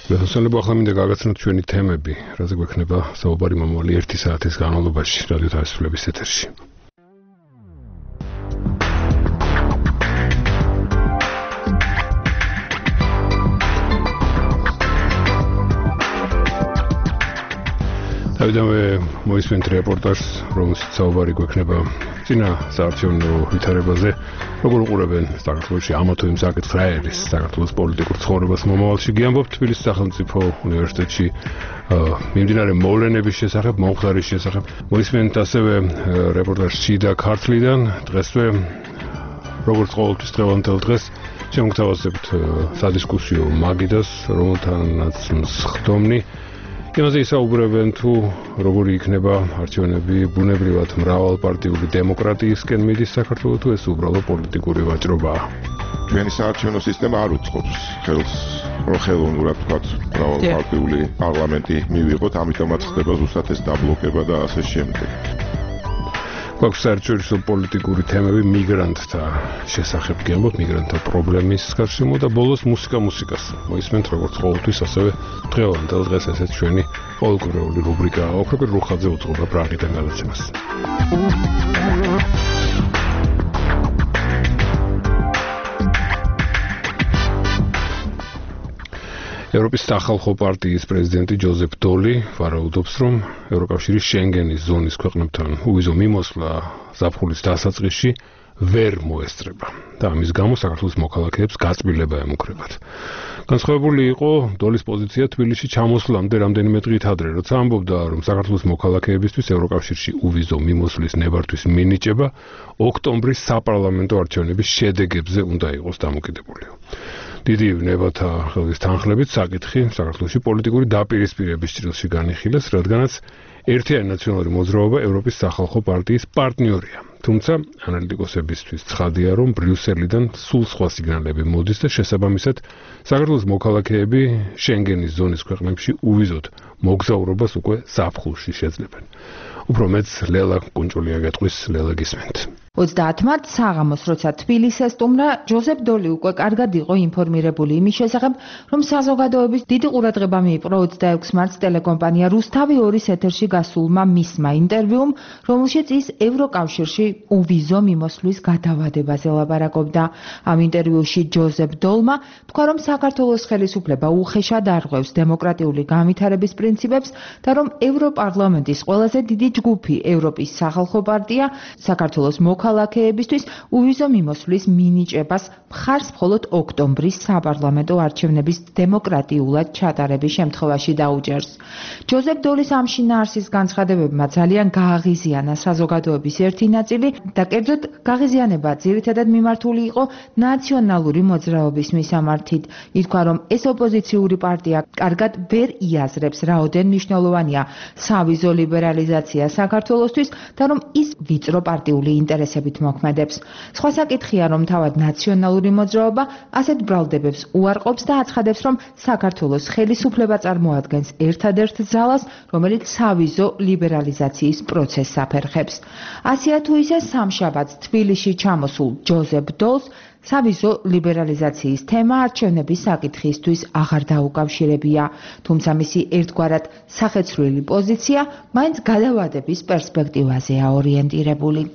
Მესამე ახლა მინდა გაგაცნოთ ჩვენი თემები, რაზე გვექნება საუბარი მომავალი 1 საათის განმავლობაში რადიო თავისუფლების ეთერში. დავიდანვე მოისმენთ რეპორტაჟს, რომელშიც საუბარი გვექნება წინა საარჩევნო ვითარებაზე, როგორ უყურებენ საქართველოში ამა თუ იმ საკითხს რა არის საქართველოს პოლიტიკურ ცხოვრებას მომავალში. გიამბობთ თბილისის სახელმწიფო უნივერსიტეტში მიმდინარე მოვლენების შესახებ, მომხდარის შესახებ. მოისმენთ ასევე რეპორტაჟს შიდა ქართლიდან, დღესვე როგორც ყოველთვის დღევანდელ დღეს შემოგთავაზებთ სადისკუსიო მაგიდას, რომელთანაც მსხდომნი იმაზე ისაუბრებენ თუ როგორი იქნება არჩევნები ბუნებრივად მრავალპარტიული დემოკრატიისკენ მიდის საქართველოს თუ ეს უბრალოდ პოლიტიკური ვაჭრობაა. ჩვენი საარჩევნო სისტემა არ უწყობს ხელს რომ ხელოვნურად ვთქვათ მრავალპარტიული პარლამენტი მივიღოთ, ამიტომაც ხდება ზუსტად ეს დაბლოკება და ასე შემდეგ. გვაქვს საერთაშორისო პოლიტიკური თემები მიგრანტთა შესახებ გიამბობთ, მიგრანტთა პრობლემის გარშემო და ბოლოს მუსიკას. მოისმენთ როგორც ყოველთვის, ასევე დღევანდელ დღეს ესეც ჩვენი ყოველკვირეული რუბრიკაა. ოქროპირ რუხაძე უძღვება პრაღიდან გადაცემას. ევროპის სახალხო პარტიის პრეზიდენტი ჯოზეფ დოლი ვარაუდობს, რომ ევროკავშირის შენგენის ზონის ქვეყნებთან უვიზო მიმოსვლა ზაფხულის დასაწყისში ვერ მოესწრება და ამის გამო საქართველოს მოქალაქეებს გაწმილება ემუქრებათ. განსხვავებული იყო დოლის პოზიცია თბილისში ჩამოსვლამდე რამდენიმე დღით ადრე, როცა ამბობდა, რომ საქართველოს მოქალაქეებისთვის ევროკავშირში უვიზო მიმოსვლის ნებართვის მინიჭება ოქტომბრის საპარლამენტო არჩევნების შედეგებზე უნდა იყოს დამოკიდებული. დიდი ნებათა ხელის თანხლებით საკითხი საქართველოში პოლიტიკური დაპირისპირების ჭრილში განიხილეს, რადგანაც ერთიანი ნაციონალური მოძრაობა ევროპის სახალხო პარტიის პარტნიორია. თუმცა ანალიტიკოსებისთვის ცხადია, რომ ბრიუსელიდან სულ სხვა სიგნალები მოდის და შესაბამისად საქართველოს მოქალაქეები შენგენის ზონის ქვეყნებში უვიზოდ მოგზაურობას უკვე ზაფხულში შეძლებენ. უფრო მეც ლელა კუნჭულია გეტყვის, ლელა გისმენთ. 30 მარტს საღამოს, როცა თბილისს ესტუმრა, ჯოზეფ დოლი უკვე კარგად იყო ინფორმირებული იმის შესახებ, რომ საზოგადოების დიდი ყურადღება მიიპყრო 26 მარტს ტელეკომპანია რუსთავი 2-ის ეთერში გასულმა მისმა ინტერვიუმ, რომელშიც ის ევროკავშირში უვიზო მიმოსვლის გადავადებაზე ლაპარაკობდა. ამ ინტერვიუში ჯოზეფ დოლმა თქვა, რომ საქართველოს ხელისუფლება უხეშად არღვევს დემოკრატიული განვითარების პრინციპებს და რომ ევროპარლამენტის ყველაზე დიდი ჯგუფი ევროპის სახალხო პარტია საქართველოს მოქალაქეებისთვის უვიზო მიმოსვლის მინიჭებას მხარს მხოლოდ ოქტომბრის საპარლამენტო არჩევნების დემოკრატიულად ჩატარების შემთხვევაში დაუჯერს. ჯოზეფ დოლის ამ შინაარსის განცხადებებმა ძალიან გააღიზიანა საზოგადოების ერთი ნაწილი და კერძოდ გაღიზიანება ძირითადად მიმართული იყო ნაციონალური მოძრაობის მისამართით. ითქვა, რომ ეს ოპოზიციური პარტია კარგად ვერ იაზრებს, რაოდენ მნიშვნელოვანია სავიზო ლიბერალიზაცია საქართველოსთვის და რომ ის ვიწრო პარტიული ინტერესებით მოქმედებს. სხვა საკითხია, რომ თავად ნაციონალური მოძრაობა ასეთ ბრალდებებს უარყოფს და აცხადებს, რომ საქართველოს ხელისუფლება წარმოადგენს ერთადერთ ძალას, რომელიც სავიზო ლიბერალიზაციის პროცესს აფერხებს. ასია თუ ისე სამშაბათს თბილისში ჩამოსულ ჯოზეფ დოლს სავიზო ლიბერალიზაციის თემა არჩევნების საკითხისთვის აღარ დაუკავშირებია, თუმცა მისი ერთგვარად სახეცვლილი პოზიცია მაინც გადავადების პერსპექტივაზეა ორიენტირებული.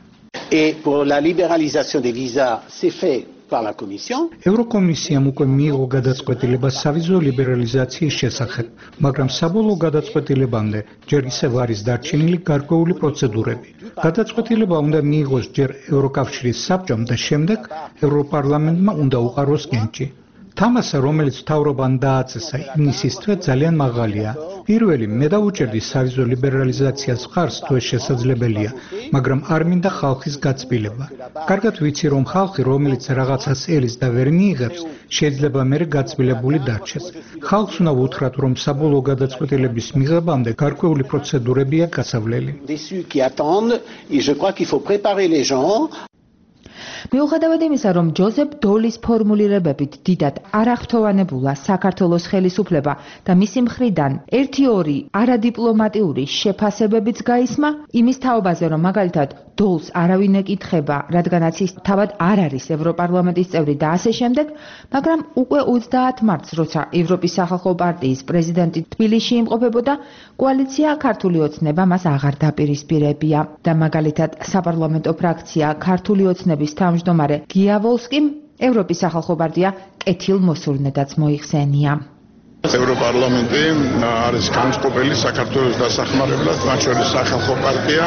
Et pour la libéralisation des visas, c'est fait par la Commission. ევროკომისიამ უკვე მიიღო გადაწყვეტილება სავიზო ლიბერალიზაციის შესახებ, მაგრამ საბოლოო გადაწყვეტილებამდე ჯერ ისევ არის დარჩენილი გარკვეული პროცედურები. გადაწყვეტილება უნდა მიიღოს ჯერ ევროკავშირის საბჭომ და შემდეგ ევროპარლამენტმა უნდა უყაროს გენჭი. თამასა, რომელიც მთავრობამ დააწესა ივნისის თვე ძალიან მაღალია. პირველი, მე დავუჭერდი სავიზო ლიბერალიზაციას მხარს, თუ ეს შესაძლებელია, მაგრამ არ მინდა ხალხის გაწმილება. კარგად ვიცი, რომ ხალხი, რომელიც რაღაცას ელის და ვერ მიიღებს, შეიძლება მერე გაწმილებული დარჩეს. ხალხს უნდა უთხრათ, რომ საბოლოო გადაწყვეტილების მიღებამდე გარკვეული პროცედურებია გასავლელი. მიუხედავად იმისა, რომ ჯოზეფ დოლის ფორმულირებებით დიდად არ აღფრთოვანებულა საქართველოს ხელისუფლება და მისი მხრიდან 1-2 არადიპლომატიური შეფასებებიც გაისმა, იმის თაობაზე, რომ მაგალითად დოლს არავინ ეკითხება, რადგანაც ის თავად არ არის ევროპარლამენტის წევრი და ასე შემდეგ, მაგრამ უკვე 30 მარტს, როცა ევროპის სახალხო პარტიის პრეზიდენტი თბილისში იმყოფებოდა, კოალიცია ქართული ოცნება მას აღარ დაპირისპირებია და მაგალითად საპარლამენტო ფრაქცია ქართული ოცნების თავმჯდომარე გია ვოლსკიმ ევროპის სახალხო პარტია კეთილმოსურნედაც მოიხსენია. ევროპარლამენტი არის განწყობილი საქართველოს დასახმარებლად, მათ შორის სახალხო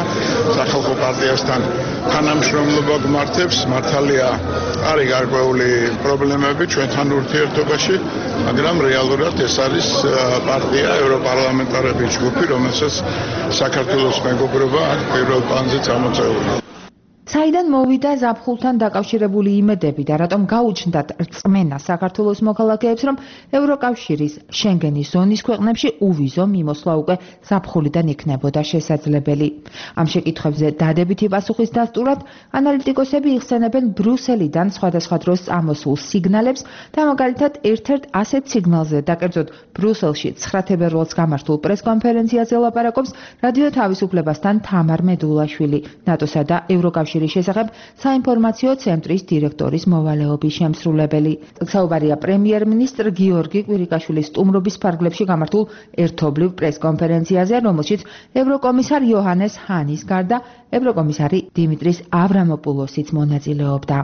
პარტიასთან თანამშრომლობა გმართებს, მართალია არის გარკვეული პრობლემები ჩვენთან ურთიერთობაში, მაგრამ რეალურად ეს არის პარტია, ევროპარლამენტარების ჯგუფი, რომელსაც საქართველოს მეგობრობა პირველ პლანზე წამოწეული. საიდან მოვიდა ზაფხულთან დაკავშირებული იმედები და რატომ გაუჩნდათ რწმენა საქართველოს მოქალაქეებს, რომ ევროკავშირის შენგენის ზონის ქვეყნებში უვიზო მიმოსვლა უკვე ზაფხულიდან იქნებოდა შესაძლებელი. ამ შეკითხვებზე დადებითი პასუხის დასტურად ანალიტიკოსები იხსენებენ ბრიუსელიდან სხვადასხვა დროს წამოსულ სიგნალებს და მაგალითად ერთ-ერთ ასეთ სიგნალზე და კერძოდ ბრიუსელში 9 თებერვალს გამართულ პრესკონფერენციაზე ლაპარაკობს რადიო თავისუფლებასთან თამარ მედულაშვილი, ნატოსა და ევროკავშირის შესახებ საინფორმაციო ცენტრის დირექტორის მოვალეობის შემსრულებელი. საუბარია პრემიერ-მინისტრ გიორგი კვირიკაშვილის სტუმრობის ფარგლებში გამართულ ერთობლივ პრესკონფერენციაზე, რომელშიც ევროკომისარ იოჰანეს ჰანის გარდა ევროკომისარი დიმიტრის ავრამოპულოსიც მონაწილეობდა.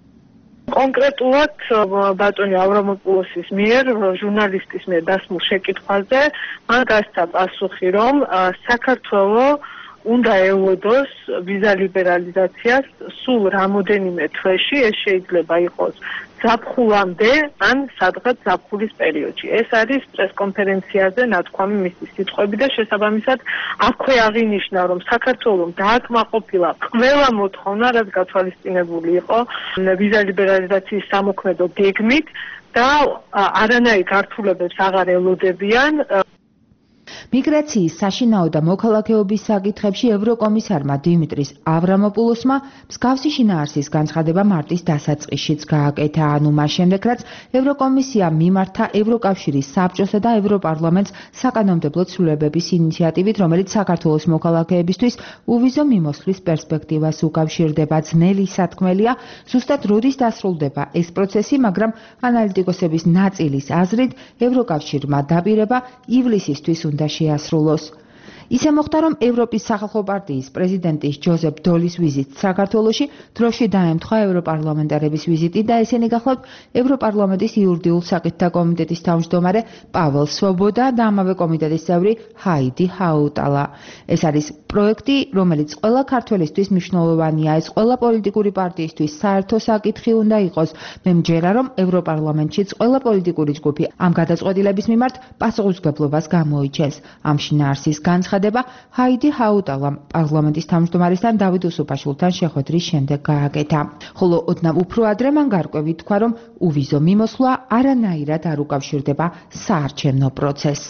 კონკრეტულად ბატონი ავრამოპულოსის მიერ ჟურნალისტის მიერ დასმულ შეკითხვაზე მან გასცა პასუხი, რომ საქართველოს უნდა ელოდოს ვიზა ლიბერალიზაციას სულ რამოდენიმე თვეში, ეს შეიძლება იყოს ზაფხულამდე ან სადღაც ზაფხულის პერიოდში. ეს არის პრესკონფერენციაზე ნათქვამი მისი სიტყვები და შესაბამისად აქვე აღინიშნა, რომ საქართველოს დააკმაყოფილა ყველა მოთხოვნა, რაც გათვალისწინებული იყო ვიზა ლიბერალიზაციის სამოქმედო გეგმით და არანაირ გართულებებს აღარ ელოდებიან. მიგრაციის საშინაო და მოქალაქეობის საკითხებში ევროკომისარმა დიმიტრის ავრამოპულოსმა მსგავსი შინაარსის განცხადება მარტის დასაწყისშიც გააკეთა, ანუ მას შემდეგ, რაც ევროკომისიამ მიმართა ევროკავშირის საბჭოსა და ევროპარლამენტს საკანონმდებლო ცვლილებების ინიციატივით, რომელიც საქართველოს მოქალაქეებისთვის უვიზო მიმოსვლის პერსპექტივას უკავშირდება. ძნელი სათქმელია, ზუსტად როდის დასრულდება ეს პროცესი, მაგრამ ანალიტიკოსების ნაწილის აზრით ევროკავშირმა დაპირება ივლისისთვის უნდა შეასრულოს. ისე მოხდა, რომ ევროპის სახალხო პარტიის პრეზიდენტის ჯოზეფ დოლის ვიზიტ საქართველოში დროში დაემთხვა ევროპარლამენტარების ვიზიტი და ესენი გახლავთ ევროპარლამენტის იურიდიულ საკითხთა კომიტეტის თავმჯდომარე პაველ სვობოდა და ამავე კომიტეტის წევრი ჰაიდი ჰაუტალა. ეს არის პროექტი, რომელიც ყველა ქართველისთვის მნიშვნელოვანია. ეს ყველა პოლიტიკური პარტიისთვის საერთო საკითხი უნდა იყოს. მე მჯერა, რომ ევროპარლამენტშიც ყველა პოლიტიკური ჯგუფი ამ გადაწყვეტილების მიმართ პასუხისმგებლობას გამოიჩენს. ამ შინაარსის განცხადება ჰაიდი ჰაუტალამ პარლამენტის თავმჯდომარესთან დავით უსუფაშვილთან შეხვედრის შემდეგ გააკეთა. ხოლო ოდნავ უფრო ადრე მან გარკვევით თქვა, რომ უვიზო მიმოსვლა არანაირად არ უკავშირდება საარჩევნო პროცესს.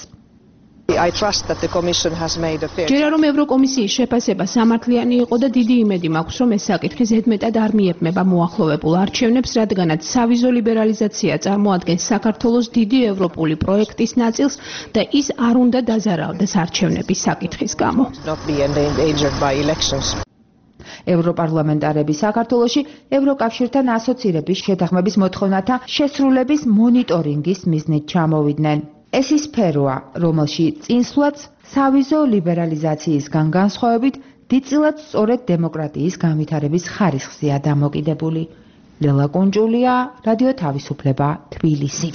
ჯერა რომ ევროკომისიის შეფასება სამართლიანი იყო და დიდი იმედი მაქვს, რომ ეს საკითხი ზედმეტად არ მიეპნება მოახლოვებულ არჩევნებს, რადგანაც სავიზო ლიბერალიზაცია წარმოადგენს საქართველოს დიდი ევროპული პროექტის ნაწილს და ის არ უნდა დაზარალდეს არჩევნების საკითხის გამო. ევროპარლამენტარები საქართველოში ევროკავშირთან ასოცირების შეთანხმების მოთხოვნათა შესრულების მონიტორინგის მიზნით ჩამოვიდნენ. ეს ის სფეროა, რომელშიც წინსვლაც სავიზო ლიბერალიზაციისგან განსხვავებით დიდწილად სწორედ დემოკრატიის განვითარების ხარისხზეა დამოკიდებული. ლელა კუნჯულია, რადიო თავისუფლება, თბილისი.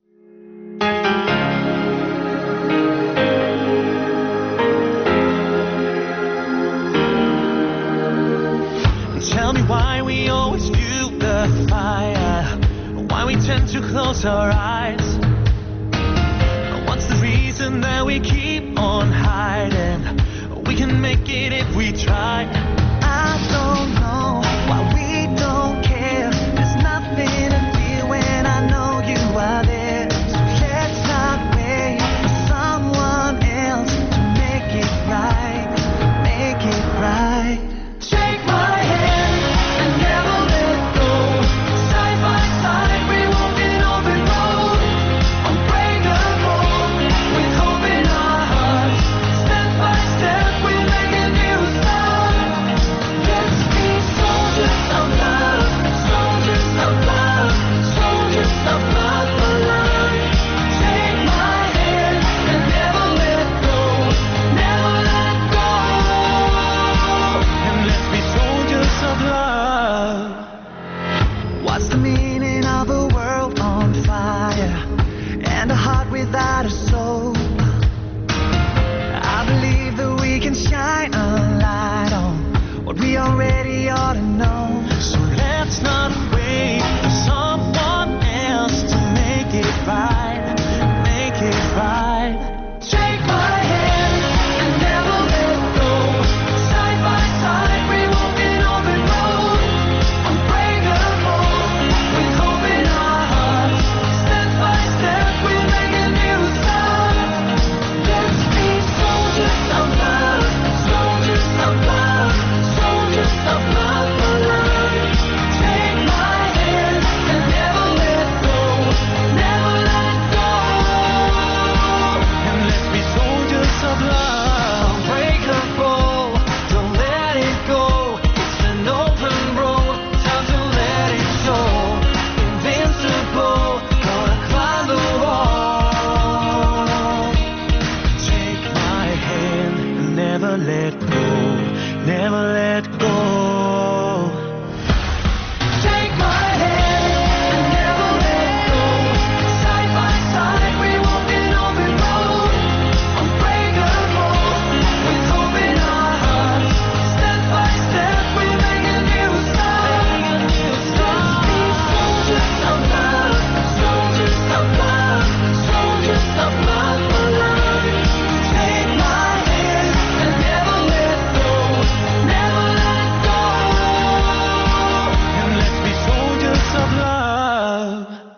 Tell me why we always fuel the fire, why we tend to close our eyes. What's the reason that we keep on hiding? We can make it if we try. I don't know why we don't care. There's nothing to feel when I know you are there. So let's not wait for someone else to make it right. Make it right. Take my hand and never let go. heart without a soul. I believe that we can shine a light on what we already ought to know. So let's not wait for someone else to make it right, make it right. Take my hand and never let go. Side by side we're walking on the road, unbreakable with hope in our hearts. Step by step we'll make a new start. Let's be soldiers of love, soldiers of love, soldiers of love for life. Take my hand and never let go, never let go. And let's be soldiers of love, unbreakable, don't let it go. It's an open road, time to let it show. Invincible, gonna climb the wall. Take my hand and never let go, never let go. Take my hand and never let go. Side by side we're walking on the road, unbreakable with hope in our hearts. Step by step we'll make a new start. Let's be soldiers of love, soldiers of love, soldiers of love for life. Take my hand and never let go, never let go. And let's be soldiers of love.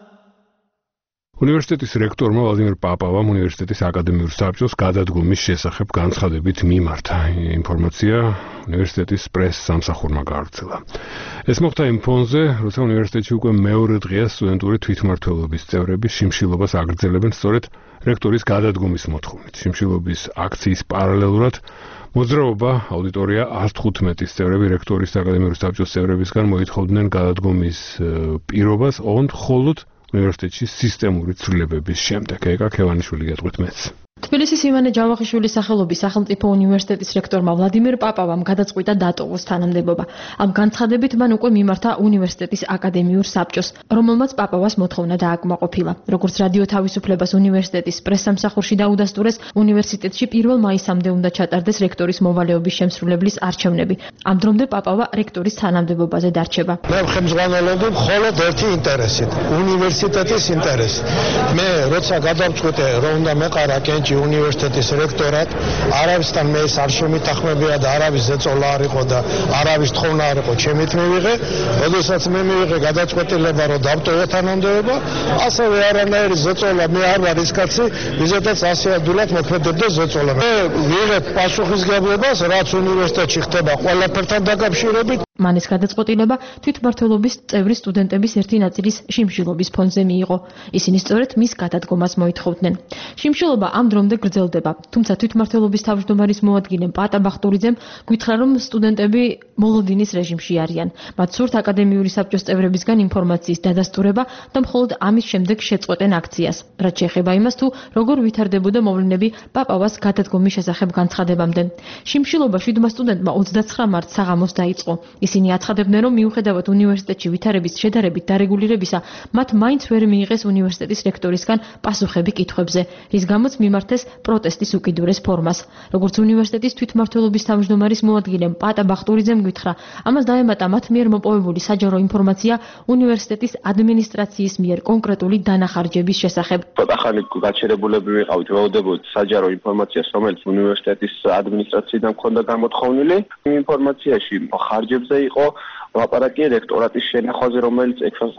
უნივერსიტეტის რექტორმა ვლადიმერ პაპავამ უნივერსიტეტის აკადემიურ საბჭოს გადადგომის შესახებ განცხადებით მიმართა. ინფორმაცია უნივერსიტეტის პრეს-სამსახურმა გააგრძელა. ეს მოხდა იმ ფონზე, როცა უნივერსიტეტში უკვე მეორე დღეა სტუდენტური თვითმმართველობის წევრები შიმშილობას აგრძელებენ სწორედ რექტორის გადადგომის მოთხოვნით. შიმშილობის აქციის პარალელურად მოძრაობა აუდიტორია 115-ის წევრები რექტორის აკადემიური საბჭოს წევრებისგან მოითხოვდნენ გადადგომის პირობას, ოღონდ მხოლოდ უნივერსიტეტში სისტემური ცვლილებების შემდეგ. ეკა ქევანიშვილი გეტყვით მეც. თბილისის ივანე ჯავახიშვილის სახელობის სახელმწიფო უნივერსიტეტის რექტორმა ვლადიმერ პაპავამ გადაწყვიტა დატოვოს თანამდებობა. ამ განცხადებით მან უკვე მიმართა უნივერსიტეტის აკადემიურ საბჭოს, რომელმაც პაპავას მოთხოვნა დააკმაყოფილა. როგორც რადიო თავისუფლებას უნივერსიტეტის პრესსამსახურში დაუდასტურეს, უნივერსიტეტში 1 მაისამდე უნდა ჩატარდეს რექტორის მოვალეობის შემსრულებლის არჩევნები. ამ დრომდე პაპავა რექტორის თანამდებობაზე დარჩება. მე ხელმძღვანელობდი მხოლოდ ერთი ინტერესით, უნივერსიტეტის ინტერესით. მე როცა გადავწყვიტე, რომ უნდა მეყარა კენჭი უნივერსიტეტის რექტორად, არავისთან მე ეს არ შემითანხმებია და არავის ზეწოლა არ იყო და არავის თხოვნა არ იყო, ჩემით მივიღე. როდესაც მე მივიღე გადაწყვეტილება, რომ დავტოვო თანამდებობა, ასევე არანაირი ზეწოლა მე არ ვარ ის კაცი, ვიზედაც ასე ადვილად მოქმედებდა ზეწოლა. მე ვიღებ პასუხისგებლობას, რაც უნივერსიტეტში ხდება ყველაფერთან დაკავშირებით. მან ეს გადაწყვეტილება თვითმმართველობის წევრი სტუდენტების ერთი ნაწილის შიმშილობის ფონზე მიიღო. ისინი სწორედ მის გადადგომას მოითხოვდნენ. შიმშილობა ამ დრომდე გრძელდება, თუმცა თვითმმართველობის თავმჯდომარის მოადგილე პატა ბახტურიძემ გითხრა, რომ სტუდენტები მოლოდინის რეჟიმში არიან. მათ სურთ აკადემიური საბჭოს წევრებისგან ინფორმაციის დადასტურება და მხოლოდ ამის შემდეგ შეწყვეტენ აქციას. რაც შეეხება იმას, თუ როგორ ვითარდებოდა მოვლენები პაპავას გადადგომის შესახებ განცხადებამდე. შიმშილობა 7 სტუდენტმა 29 მარტს საღამოს დაიწყო. ისინი აცხადებდნენ, რომ მიუხედავად უნივერსიტეტში ვითარების შედარებით დარეგულირებისა, მათ მაინც ვერ მიიღეს უნივერსიტეტის რექტორისგან პასუხები კითხვებზე, რის გამოც მიმართეს პროტესტის უკიდურეს ფორმას. როგორც უნივერსიტეტის თვითმმართველობის თავმჯდომარის მოადგილემ პატა ბახტურიძემ გითხრა, ამას დაემატა მათ მიერ მოპოვებული საჯარო ინფორმაცია უნივერსიტეტის ადმინისტრაციის მიერ კონკრეტული დანახარჯების შესახებ. ახალი გაჩერებულები ვიყავით, ველოდებოდით საჯარო ინფორმაციას, რომელიც უნივერსიტეტის ადმინისტრაციიდან ჰქონდა გამოთხოვნილი. იმ ინფორმაციაში ხარჯებზე იყო ლაპარაკი რექტორატის შენახვაზე, რომელიც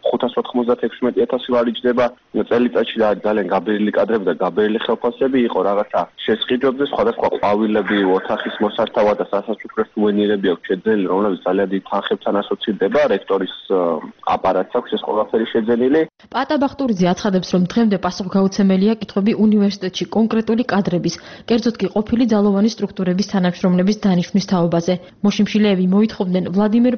596,000 ლარი ჯდება წელიწადში და ძალიან გაბერილი კადრები და გაბერილი ხელფასები იყო რაღაცა შესყიდვებზე, სხვადასხვა ყვავილები, ოთახის მოსართავად და სასაცუქროს სუვენირები აქვს შეძენილი, რომლებიც ძალიან დიდ თანხებთან ასოცირდება, რექტორის აპარატს აქვს ეს ყველაფერი შეძენილი. პატა ბახტურიძე აცხადებს, რომ დღემდე პასუხგაუცემელია კითხვები უნივერსიტეტში კონკრეტული კადრების, კერძოდ კი ყოფილი ძალოვანი სტრუქტურების თანამშრომლების დანიშვნის თაობაზე. მოშიმშილეები მოითხოვდნენ ვლადიმერ პაპავა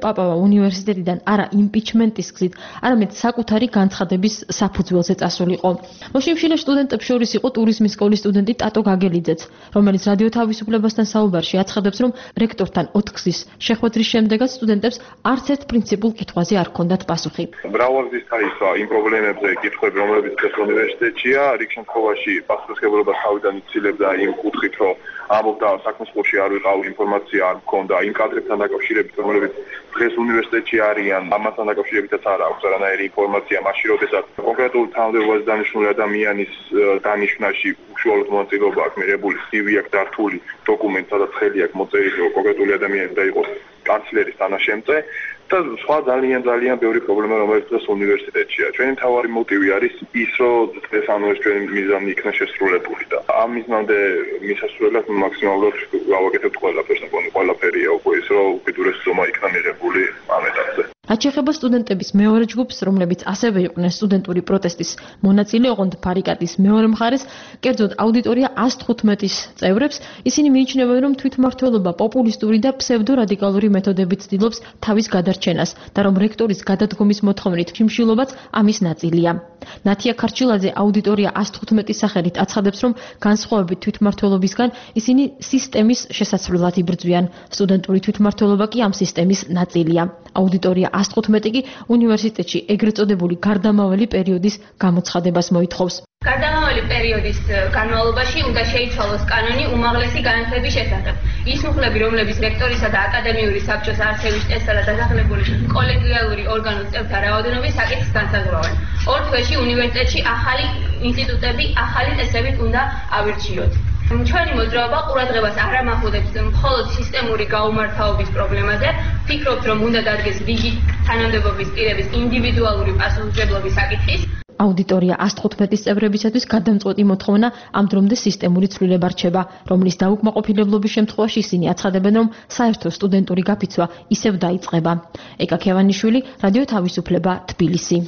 უნივერსიტეტიდან არა იმპიჩმენტის გზით, არამედ საკუთარი განცხადების საფუძველზე წასულიყო. მოშიმშილე სტუდენტებს შორის იყო ტურიზმის სკოლის სტუდენტი ტატო გაგელიძეც, რომელიც რადიო თავისუფლებასთან საუბარში აცხადებს, რომ რექტორთან 4 გზის შეხვედრის შემდეგაც სტუდენტებს არც ერთ პრინციპულ კითხვაზე არ ჰქონდათ პასუხი. მრავალგზის დაისვა იმ პრობლემებზე კითხვები, რომლებიც დღეს უნივერსიტეტშია, რიგ შემთხვევაში პასუხისმგებლობა თავიდან იცილებდა იმ კუთხით, რომ ამბობდა საქმის წყურში არ ვიყავ, ინფორმაცია არ მქონდა იმ კადრებთან დაკავშირებით, რომლებიც დღეს უნივერსიტეტში არიან, ამასთან დაკავშირებითაც არ აქვს არანაირი ინფორმაცია, მაშინ როდესაც კონკრეტულ თანამდებობაზე დანიშნული ადამიანის დანიშვნაში უშუალოდ მონაწილეობა აქვს მიღებული, CV აქვს დართული დოკუმენტი, სადაც ხელი აქვს მოწერილი, რომ კონკრეტული ადამიანი უნდა იყოს კანცლერის თანაშემწე და სხვა ძალიან ბევრი პრობლემა, რომელიც დღეს უნივერსიტეტშია. ჩვენი მთავარი მოტივი არის ის, რომ დღეს ეს ჩვენი მიზანი იქნა შესრულებული და ამ მიზნამდე მისასრულებლად მაქსიმალურად გავაკეთებთ ყველაფერს, ყველაფერია უკვე ის, რომ უკიდურეს ზომა იქნა მიღებული ამ ეტაპზე. რაც შეეხება სტუდენტების მეორე ჯგუფს, რომლებიც ასევე იყვნენ სტუდენტური პროტესტის მონაწილე, ოღონდ ბარიკადის მეორე მხარეს, კერძოდ აუდიტორია 115-ის წევრებს, ისინი მიიჩნევენ, რომ თვითმმართველობა პოპულისტური და ფსევდორადიკალური მეთოდებით ცდილობს თავის გადარჩენას და რომ რექტორის გადადგომის მოთხოვნით შიმშილობაც ამის ნაწილია. ნათია ქარჩილაძე აუდიტორია 115-ის სახელით აცხადებს, რომ განსხვავებით თვითმმართველობისგან ისინი სისტემის შესაცვლელად იბრძვიან. სტუდენტური თვითმმართველობა კი ამ სისტემის ნაწილია. აუდიტორია 115 კი უნივერსიტეტში ეგრეთ წოდებული გარდამავალი პერიოდის გამოცხადებას მოითხოვს. გარდამავალი პერიოდის განმავლობაში უნდა შეიცვალოს კანონი უმაღლესი განათლების შესახებ. ის მუხლები, რომლებიც რექტორისა და აკადემიური საბჭოს არსების წესსა და დასახლებული კოლეგიალური ორგანოს წევრთა რაოდენობის საკითხს განსაზღვრავენ. 2 თვეში უნივერსიტეტში ახალი ინსტიტუტები, ახალი წესებით უნდა ავირჩიოთ. ჩვენი მოძრაობა ყურადღებას არ ამახვილებს მხოლოდ სისტემური გაუმართავობის პრობლემაზე, ვფიქრობთ, რომ უნდა დადგეს რიგი თანამდებობის პირების ინდივიდუალური პასუხისმგებლობის საკითხის. აუდიტორია 115-ის წევრებისათვის გადამწყვეტი მოთხოვნა ამ დრომდე სისტემური ცვლილება რჩება, რომლის დაუკმაყოფილებლობის შემთხვევაში ისინი აცხადებენ, რომ საერთო სტუდენტური გაფიცვა ისევ დაიწყება. ეკა ქევანიშვილი, რადიო თავისუფლება, თბილისი.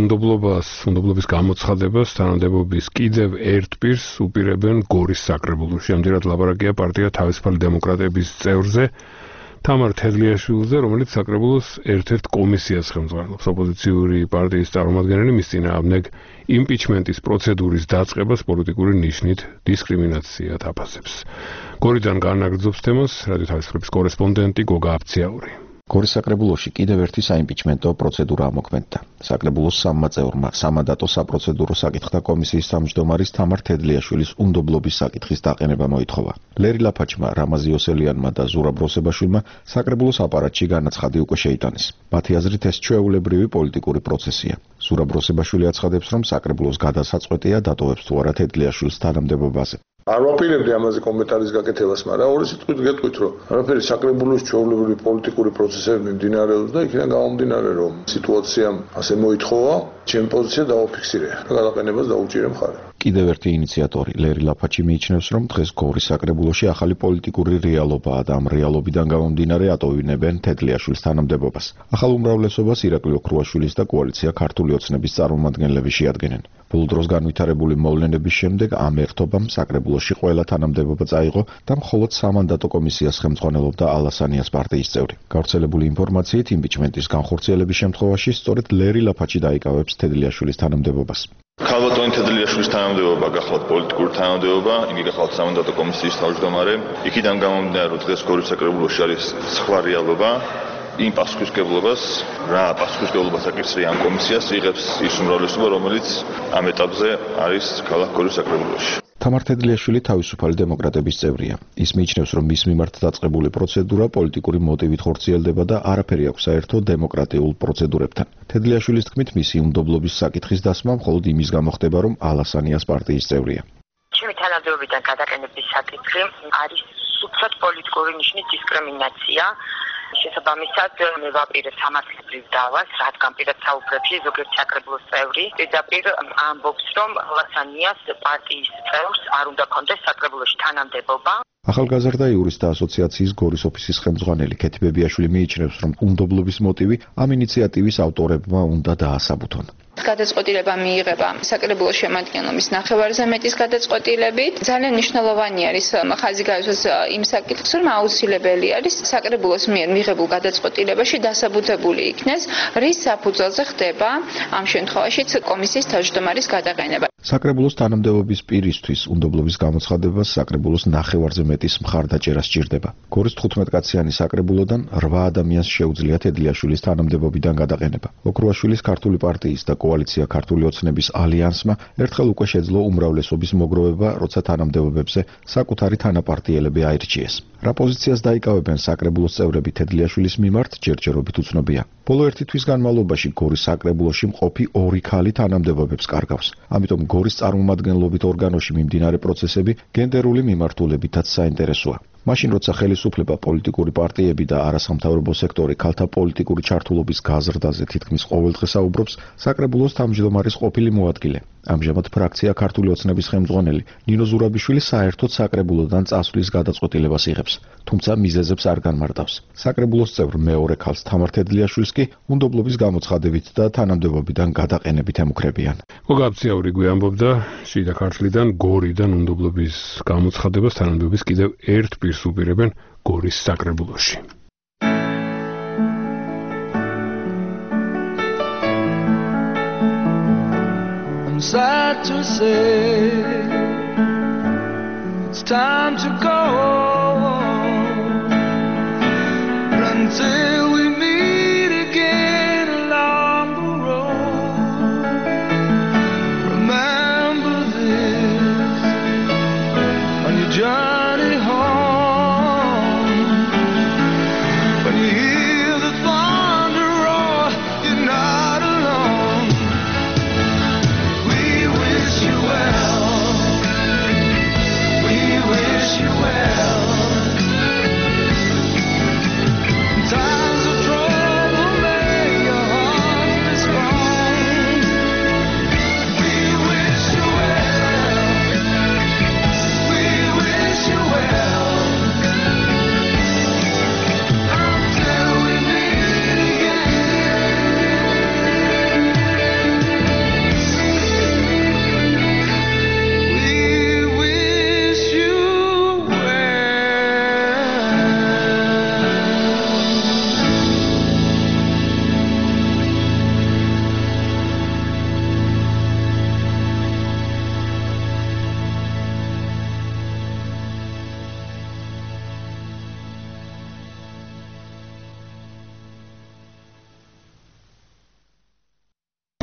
უნდობლობის გამოცხადებას თანამდებობის კიდევ ერთ პირს უპირებენ გორის საკრებულოში. ამჯერად ლაპარაკია პარტია თავისუფალი დემოკრატების წევრზე თამარ თედლიაშვილზე, რომელიც საკრებულოს ერთ-ერთ კომისიას ხელმძღვანელობს. ოპოზიციური პარტიის წარმომადგენელი მის წინააღმდეგ იმპიჩმენტის პროცედურის დაწყებას პოლიტიკური ნიშნით დისკრიმინაციად აფასებს. გორიდან განაგრძობს თემას რადიო თავისუფლების კორესპონდენტი გოგა აფციაური. გორის საკრებულოში კიდევ ერთი საიმპიჩმენტო პროცედურა ამოქმედდა. საკრებულოს სამმა წევრმა სამანდატო საპროცედურო საკითხთა კომისიის თავმჯდომარის თამარ თედლიაშვილის უნდობლობის საკითხის დაყენება მოითხოვა. ლერი ლაფაჩმა, რამაზ იოსელიანმა და ზურაბ როსებაშვილმა საკრებულოს აპარატში განაცხადი უკვე შეიტანეს. მათი აზრით ეს ჩვეულებრივი პოლიტიკური პროცესია. ზურაბ როსებაშვილი აცხადებს, რომ საკრებულოს გადასაწყვეტია დატოვებს თუ არა თედლიაშვილს თანამდებობაზე. არ ვაპირებდი ამაზე კომენტარის გაკეთებას, მაგრამ ორი სიტყვით გეტყვით, რომ არაფერი საკრებულოს ჩვეულებრივი პოლიტიკური პროცესები მიმდინარეობს და იქიდან გამომდინარე, რომ სიტუაციამ ასე მოითხოვა, ჩემი პოზიცია დავაფიქსირე და გადაყენებას დაუჭირე მხარე. კიდევ ერთი ინიციატორი, ლერი ლაფაჩი მიიჩნევს, რომ დღეს გორის საკრებულოში ახალი პოლიტიკური რეალობაა და ამ რეალობიდან გამომდინარე ატოვებენ თედლიაშვილის თანამდებობას. ახალ უმრავლესობას ირაკლი ოქრუაშვილის და კოალიცია ქართული ოცნების წარმომადგენლები შეადგენენ. ბოლო დროს განვითარებული მოვლენების შემდეგ ამ ერთობამ საკრებულოში ყველა თანამდებობა წაიღო და მხოლოდ სამანდატო კომისიას ხელმძღვანელობდა ალასანიას პარტიის წევრი. გავრცელებული ინფორმაციით, იმპიჩმენტის განხორციელების შემთხვევაში სწორედ ლერი ლაფაჩი დაიკავებს თედლიაშვილის თანამდებობას. ქალბატონი თედლიაშვილის თანამდებობა გახლავთ პოლიტიკური თანამდებობა, იგი გახლავთ სამანდატო კომისიის თავმჯდომარე. იქიდან გამომდინარე, რომ დღეს გორის საკრებულოში არის სხვა რეალობა. იმ პასუხისმგებლობას, რა პასუხისმგებლობას აკისრია ამ კომისიას, იღებს ის უმრავლესობა, რომელიც ამ ეტაპზე არის ქალაქ გორის საკრებულოში. თამარ თედლიაშვილი თავისუფალი დემოკრატების წევრია. ის მიიჩნევს, რომ მის მიმართ დაწყებული პროცედურა პოლიტიკური მოტივით ხორციელდება და არაფერი აქვს საერთო დემოკრატიულ პროცედურებთან. თედლიაშვილის თქმით, მისი უნდობლობის საკითხის დასმა მხოლოდ იმის გამო ხდება, რომ ალასანიას პარტიის წევრია. ჩემი თანამდებობიდან გადაყენების საკითხი არის სუფთად პოლიტიკური ნიშნის დისკრიმინაცია. შესაბამისად, მე ვაპირებ სამართლებრივ დავას, რადგან პირად საუბრებში ზოგიერთი საკრებულოს წევრი პირდაპირ ამბობს, რომ ალასანიას პარტიის წევრს არ უნდა კონდეს საკრებულოში თანამდებობა. ახალგაზრდა იურისტთა ასოციაციის გორის ოფისის ხელმძღვანელი ქეთი ბებიაშვილი მიიჩნევს, რომ უნდობლობის მოტივი ამ ინიციატივის ავტორებმა უნდა დაასაბუთონ. გადაწყვეტილება მიიღება საკრებულოს შემადგენლობის ნახევარზე მეტის გადაწყვეტილებით. ძალიან მნიშვნელოვანი არის ხაზი გაუსვას იმ საკითხს, რომ აუცილებელი არის საკრებულოს მიერ მიღებულ გადაწყვეტილებაში დასაბუთებული იქნეს, რის საფუძველზე ხდება ამ შემთხვევაშიც კომისიის თავმჯდომარის გადაყენება. საკრებულოს თანამდებობის პირისთვის უნდობლობის გამოცხადებას საკრებულოს ნახევარზე მეტის მხარდაჭერა სჭირდება. გორის 15-კაციანი საკრებულოდან 8 ადამიანს შეუძლია თედლიაშვილის თანამდებობიდან გადაყენება. ოქრუაშვილის ქართული პარტიის და კოალიცია ქართული ოცნების ალიანსმა ერთხელ უკვე შეძლო უმრავლესობის მოგროვება, როცა თანამდებობებზე საკუთარი თანაპარტიელები აირჩიეს. რა პოზიციას დაიკავებენ საკრებულოს წევრები თედლიაშვილის მიმართ, ჯერჯერობით უცნობია. ბოლო ერთი თვის განმავლობაში გორის საკრებულოში მყოფი 2 ქალი თანამდებობებს კარგავს. ამიტომ გორის წარმომადგენლობით ორგანოში მიმდინარე პროცესები გენდერული მიმართულებითაც საინტერესოა. მაშინ როცა ხელისუფლება, პოლიტიკური პარტიები და არასამთავრობო სექტორი ქალთა პოლიტიკური ჩართულობის გაზრდაზე თითქმის ყოველდღე საუბრობს, საკრებულოს თავმჯდომარის ყოფილი მოადგილე, ამჟამად ფრაქცია ქართული ოცნების ხელმძღვანელი ნინო ზურაბიშვილი საერთოდ საკრებულოდან წასვლის გადაწყვეტილებას იღებს, თუმცა მიზეზებს არ განმარტავს. საკრებულოს წევრ მეორე ქალს თამარ თედლიაშვილს კი უნდობლობის გამოცხადებით და თანამდებობიდან გადაყენებით ემუქრებიან. გოგა აფციაური გვამბობდა შიდა ქართლიდან გორიდან უნდობლობის გამოცხადებას თანამდებობის კიდევ ერთ პირს უპირებენ გორის საკრებულოში. Sad to say, it's time to go. But until we meet again along the road, remember this on your journey home. When you hear the thunder roar, you're not alone. We wish you well. We wish you well. Time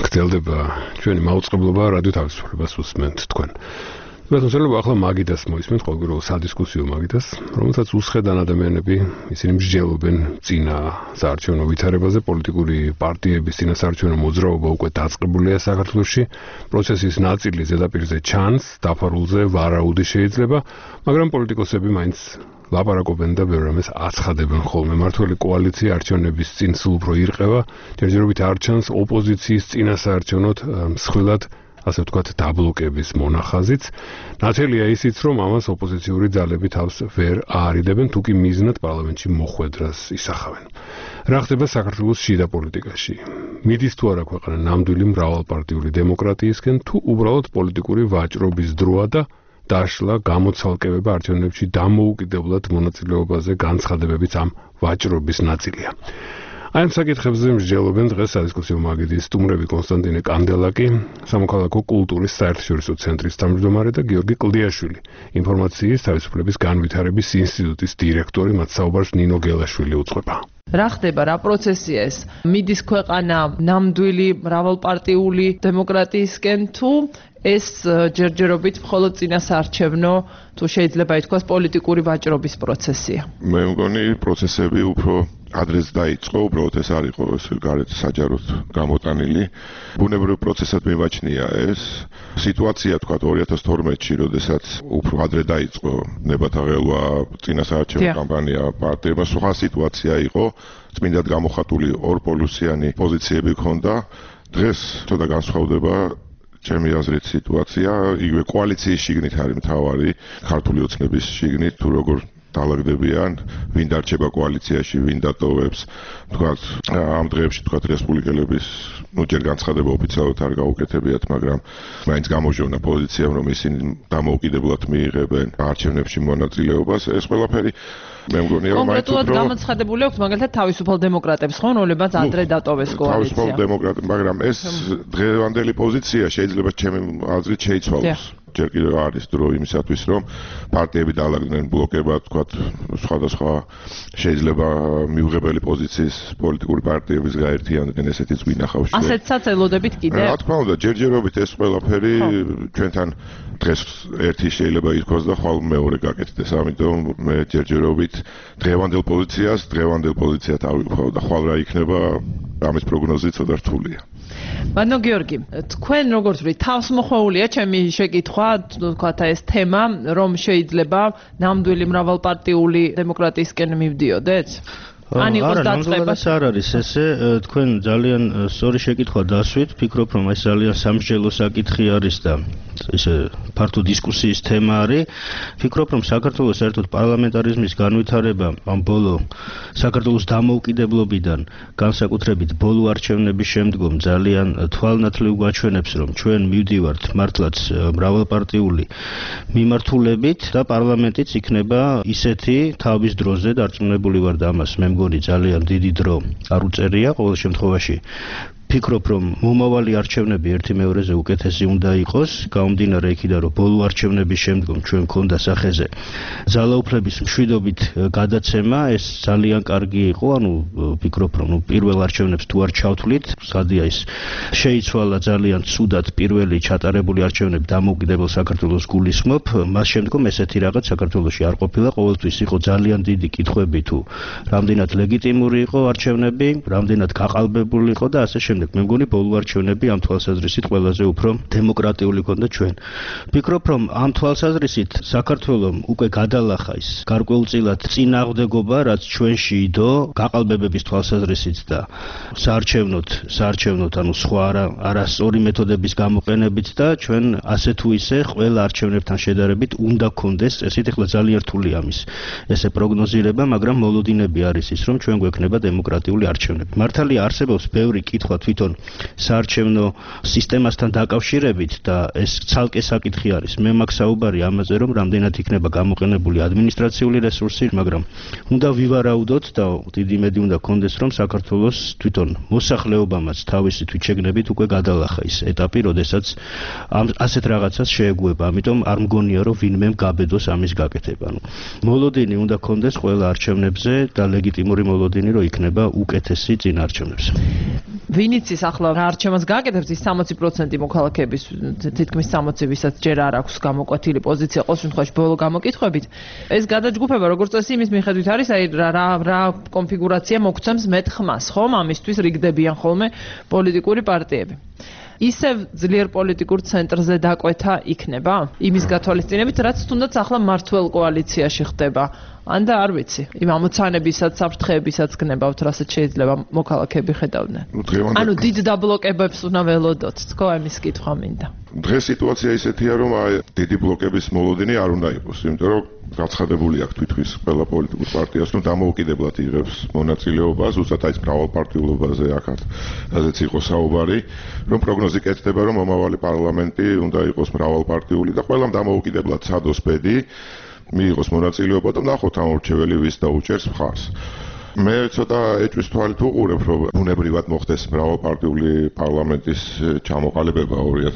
გრძელდება ჩვენი მაუწყებლობა რადიო თავისუფლებას უსმენთ თქვენ. Ბატონო, ახლა მაგიდას მოისმენთ ყოველგვაროვ სადისკუსიო მაგიდას, რომელსაც უსხედან ადამიანები, ისინი მსჯელობენ წინა საარჩევნო ვითარებაზე, პოლიტიკური პარტიების წინა საარჩევნო მოძრაობა უკვე დაწყებულია საქართველოში, პროცესის ნაწილი ზედაპირზე ჩანს, დაფარულზე ვარაუდი შეიძლება, მაგრამ პოლიტიკოსები მაინც ლაპარაკობენ და ბევრ რამეს აცხადებენ ხოლმე. მართველი კოალიცია არჩევნების წინ სულ უფრო ირყევა, ჯერჯერობით არ ჩანს ოპოზიციის წინასაარჩევნოდ მსხვილად ასე ვთქვათ დაბლოკების მონახაზიც. ნათელია ისიც, რომ ამას ოპოზიციური ძალები თავს ვერ აარიდებენ, თუკი მიზნად პარლამენტში მოხვედრას ისახავენ. რა ხდება საქართველოს შიდა პოლიტიკაში? მიდის თუ არა ქვეყანა ნამდვილი მრავალპარტიული დემოკრატიისკენ, თუ უბრალოდ პოლიტიკური ვაჭრობის დროა და დაშლა გამოცალკევება არჩევნებში დამოუკიდებლად მონაწილეობაზე განცხადებებიც ამ ვაჭრობის ნაწილია. Აი ამ საკითხებზე მსჯელობენ დღეს სადისკუსიო მაგიდის სტუმრები კონსტანტინე კანდელაკი, სამოქალაქო კულტურის საერთაშორისო ცენტრის თავმჯდომარე და გიორგი კლდიაშვილი, ინფორმაციის თავისუფლების განვითარების ინსტიტუტის დირექტორი, მათ საუბარს ნინო გელაშვილი უწყება. რა ხდება, რა პროცესია ეს? მიდის ქვეყანა ნამდვილი მრავალპარტიული დემოკრატიისკენ თუ ეს ჯერჯერობით მხოლოდ წინასაარჩევნო თუ შეიძლება ითქვას პოლიტიკური ვაჭრობის პროცესია? მე მგონი პროცესები უფრო ადრეს დაიწყო, უბრალოდ ეს არ იყო გარეთ საჯაროდ გამოტანილი. ბუნებრივ პროცესად მივაჩნია ეს სიტუაცია, თქვა 2012-ში, როდესაც უფრო ადრე დაიწყო ნებათაღელვა წინასაარჩევნო კამპანია პარტიებმა, სხვა სიტუაცია იყო, წმინდად გამოხატული ორპოლუსიანი პოზიციები ჰქონდა. დღეს ცოტა განსხვავდება ჩემი აზრით სიტუაცია, იგივე კოალიციის შიგნით არის მთავარი, ქართული ოცნების შიგნით, თუ როგორ დალაგდებიან, ვინ დარჩება კოალიციაში, ვინ დატოვებს, თქვათ, ამ დღეებში თქვათ რესპუბლიკელების, ჯერ განცხადება ოფიციალურად არ გაუკეთებიათ, მაგრამ მაინც გამოვჟოვნა პოზიციამ, რომ ისინი დამოუკიდებლად მიიღებენ არჩევნებში მონაწილეობას, ეს ყველაფერი მე მგონია რომ კონკრეტულად გამოცხადებული აქვს მაგალითად თავისუფალ დემოკრატებს, ხო, რომლებიც ადრე დატოვეს კოალიცია. თავისუფალ დემოკრატები, მაგრამ ეს დღევანდელი პოზიცია შეიძლება ჩემი აზრით შეიცვალოს. ჯერ კიდევ არის დრო იმისათვის, რომ პარტიები დაალაგდნენ ბლოკებად, თქვათ, სხვადასხვა შეიძლება მიუღებელი პოზიციის პოლიტიკური პარტიების გაერთიანდნენ, ესეთიც ვინახავს. ასეთსაც ელოდებით კიდე? რა თქმა უნდა, ჯერჯერობით ეს ყველაფერი ჩვენთან დღეს ერთი შეიძლება ითქვას და ხვალ მეორე გაკეთდეს, ამიტომ მე ჯერჯერობით დღევანდელ პოზიციად ავიქვავ და ხვალ რა იქნება, ამის პროგნოზი ცოტა რთულია. ბანო გიორგი, თქვენ როგორც ვთქვით, თავს მოხვეულია ჩემი შეკითხვა, თქვათ ეს თემა, რომ შეიძლება ნამდვილი მრავალპარტიული დემოკრატიისკენ მივდიოდეთ? ან იყოს დაწყება? არ არის ესე, თქვენ ძალიან სწორი შეკითხვა დასვით, ფიქრობ რომ ეს ძალიან სამსჯელო საკითხი არის და ესე ფართო დისკუსიის თემა არის. ფიქრობ რომ საქართველოს საერთოდ პარლამენტარიზმის განვითარება ამ ბოლო საქართველოს დამოუკიდებლობიდან განსაკუთრებით ბოლო არჩევნების შემდგომ ძალიან თვალნათლივ გვაჩვენებს რომ ჩვენ მივდივართ მართლაც მრავალპარტიული მიმართულებით და პარლამენტიც იქნება ისეთი თავის დროზე დარწმუნებული ვარ და ამას მე მგონი ძალიან დიდი დრო არ უწერია ყოველ შემთხვევაში. ფიქრობ რომ მომავალი არჩევნები ერთი მეორეზე უკეთესი უნდა იყოს, გამომდინარე იქიდან რომ ბოლო არჩევნების შემდგომ ჩვენ მქონდა სახეზე ძალაუფლების მშვიდობით გადაცემა, ეს ძალიან კარგი იყო, ანუ ფიქრობ რომ პირველ არჩევნებს თუ არ ჩავთვლით, სადია ის შეიცვალა ძალიან ცუდად პირველი ჩატარებული არჩევნები დამოუკიდებელ საქართველოს გულისხმობ, მას შემდგომ ესეთი რაღაც საქართველოში არ ყოფილა, ყოველთვის იყო ძალიან დიდი კითხვები თუ რამდენად ლეგიტიმური იყო არჩევნები, რამდენად გაყალბებული იყო და ასე შემდეგ. მე მგონი ბოლო არჩევნები ამ თვალსაზრისით ყველაზე უფრო დემოკრატიული ქონდა ჩვენ. ფიქრობ რომ ამ თვალსაზრისით საქართველოს უკვე გადალახა ის გარკვეულწილად წინააღმდეგობა, რაც ჩვენში იდო გაყალბებების თვალსაზრისით და საარჩევნოთ ანუ სხვა არასწორი მეთოდების გამოყენებით და ჩვენ ასე თუ ისე ყველა არჩევნებთან შედარებით უნდა გქონდეს წესით, ახლა ძალიან რთული ამის ესე პროგნოზირება, მაგრამ მოლოდინები არის ის რომ ჩვენ გვექნება დემოკრატიული არჩევნები. მართალია არსებობს ბევრი კითხვა თვითონ საარჩევნო სისტემასთან დაკავშირებით და ეს ცალკე საკითხი არის. მე მაქვს საუბარი ამაზე, რომ რამდენად იქნება გამოყენებული ადმინისტრაციული რესურსი, მაგრამ უნდა ვივარაუდოთ და დიდი იმედი უნდა გქონდეს, რომ საქართველოს თვითონ მოსახლეობამაც თავისი თვითშეგნებით უკვე გადალახა ის ეტაპი, როდესაც ასეთ რაღაცას შეეგუება. ამიტომ არ მგონია, რომ ვინმე გაბედოს ამის გაკეთება. მოლოდინი უნდა გქონდეს ყველა არჩევნებზე და ლეგიტიმური მოლოდინი, რომ იქნება უკეთესი წინაარჩევნებზე. ვინიც ის ახლა არჩევანს გააკეთებს, ის 60% მოქალაქეების, თითქმის 60, ვისაც ჯერ არ აქვს გამოკვეთილი პოზიცია, ყოველ შემთხვევაში ბოლო გამოკითხვებით. ეს გადაჯგუფება როგორც წესი იმის მიხედვით არის, აი რა კონფიგურაცია მოგცემს მეტ ხმას, ხომ? ამისთვის რიგდებიან ხოლმე პოლიტიკური პარტიები. ისევ ძლიერ პოლიტიკურ ცენტრზე დაკვეთა იქნება იმის გათვალისწინებით, რაც თუნდაც ახლა მართლ კოალიციაში ხდება. ან და არ ვიცი, იმ ამოცანებისაც, საფრთხეებისაც გნებავთ, რასაც შეიძლება მოქალაქეები ხედავდნენ. ანუ დიდ დაბლოკებებს უნდა ველოდოთ, თქო, ამის კითხვა მინდა. დღეს სიტუაცია ისეთია, რომ აი დიდი ბლოკების მოლოდინი არ უნდა იყოს, იმიტომ რომ გაცხადებული აქვს თვითონ ყველა პოლიტიკურ პარტიას, რომ დამოუკიდებლად იღებს მონაწილეობას, უბრალოდ აი მრავალპარტიულობაზე აქაც, რაზეც იყო საუბარი, რომ პროგნოზი კეთდება, რომ მომავალი პარლამენტი უნდა იყოს მრავალპარტიული და ყველამ დამოუკიდებლად სადოს ბედი მიიღოს მონაწილეობა და ნახოთ ამორჩეველი ვის დაუჭერს მხარს. მე ცოტა ეჭვის თვალით უყურებ, რომ ბუნებრივად მოხდეს მრავალპარტიული პარლამენტის ჩამოყალიბება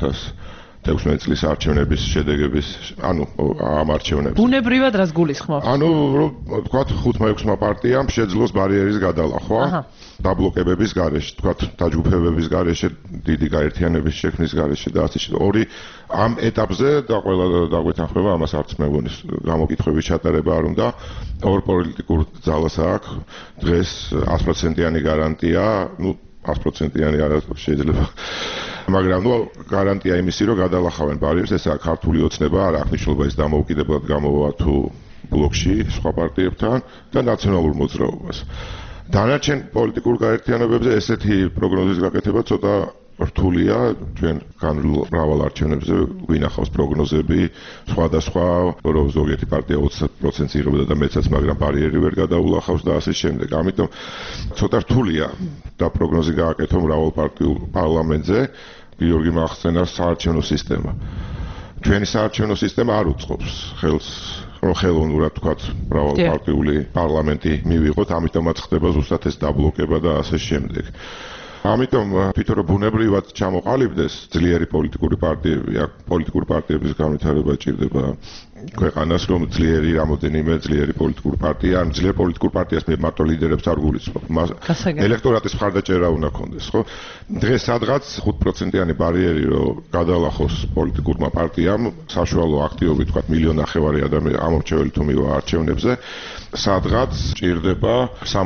2016 წლის არჩევნების შედეგების, ანუ ამ არჩევნებს. ბუნებრივად რას გულისხმობთ? ანუ რომ ვთქვათ 5-6 პარტიამ შეძლოს ბარიერის გადალახვა. დაბლოკებების გარეშე, თქვათ დაჯგუფებების გარეშე, დიდი გაერთიანების შექმნის გარეშე და ასე შემდეგ. ორი ამ ეტაპზე და ყველა დაგვეთანხმება ამას არც მე მგონი გამოკითხვების ჩატარება არ უნდა. ორ პოლიტიკურ ძალას აქვს დღეს 100%-იანი გარანტია, ну 100%-იანი არ შეიძლება. მაგრამ ნუ გარანტია იმისი, რომ გადალახავენ ბარიერს, ესაა ქართული ოცნება, არ აქვს მნიშვნელობა ის დამოუკიდებლად გამოვა თუ ბლოკში სხვა პარტიებთან და ნაციონალურ მოძრაობას. დანარჩენ პოლიტიკურ გაერთიანებებზე ესეთი პროგნოზის გაკეთება ცოტა რთულია, ჩვენ მრავალ არჩევნებზე ვინახავს პროგნოზები, სხვადასხვა, რომ ზოგიერთი პარტია 20%-ს იღებდა და მეცაც, მაგრამ ბარიერი ვერ გადაულახავს და ასე შემდეგ. ამიტომ ცოტა რთულია და პროგნოზი გააკეთო მრავალპარტიულ პარლამენტზე, გიორგი მახსენა საარჩევნო სისტემა. ჩვენი საარჩევნო სისტემა არ უწყობს ხელს რომ ხელოვნურად თქვათ მრავალპარტიული პარლამენტი მივიღოთ, ამიტომაც ხდება ზუსტად ეს დაბლოკება და ასე შემდეგ. ამიტომ თვითონ რომ ბუნებრივად ჩამოყალიბდეს ძლიერი პოლიტიკური პარტიები, აქ პოლიტიკური პარტიების განვითარება ჭირდება ქვეყანას, რომ ძლიერი რამოდენიმე ძლიერი პოლიტიკური პარტია, ან ძლიერ პოლიტიკურ პარტიას მე მარტო ლიდერებს არ გულისხმობ. ელექტორატის მხარდაჭერა უნდა ქონდეს, ხო? დღეს სადღაც 5%-იანი ბარიერი რომ გადალახოს პოლიტიკურმა პარტიამ, საშუალო აქტივობით, თქვათ 1.5 მილიონი ადამიანი ამორჩეველი თუ მივა არჩევნებზე, სადღაც ჭირდება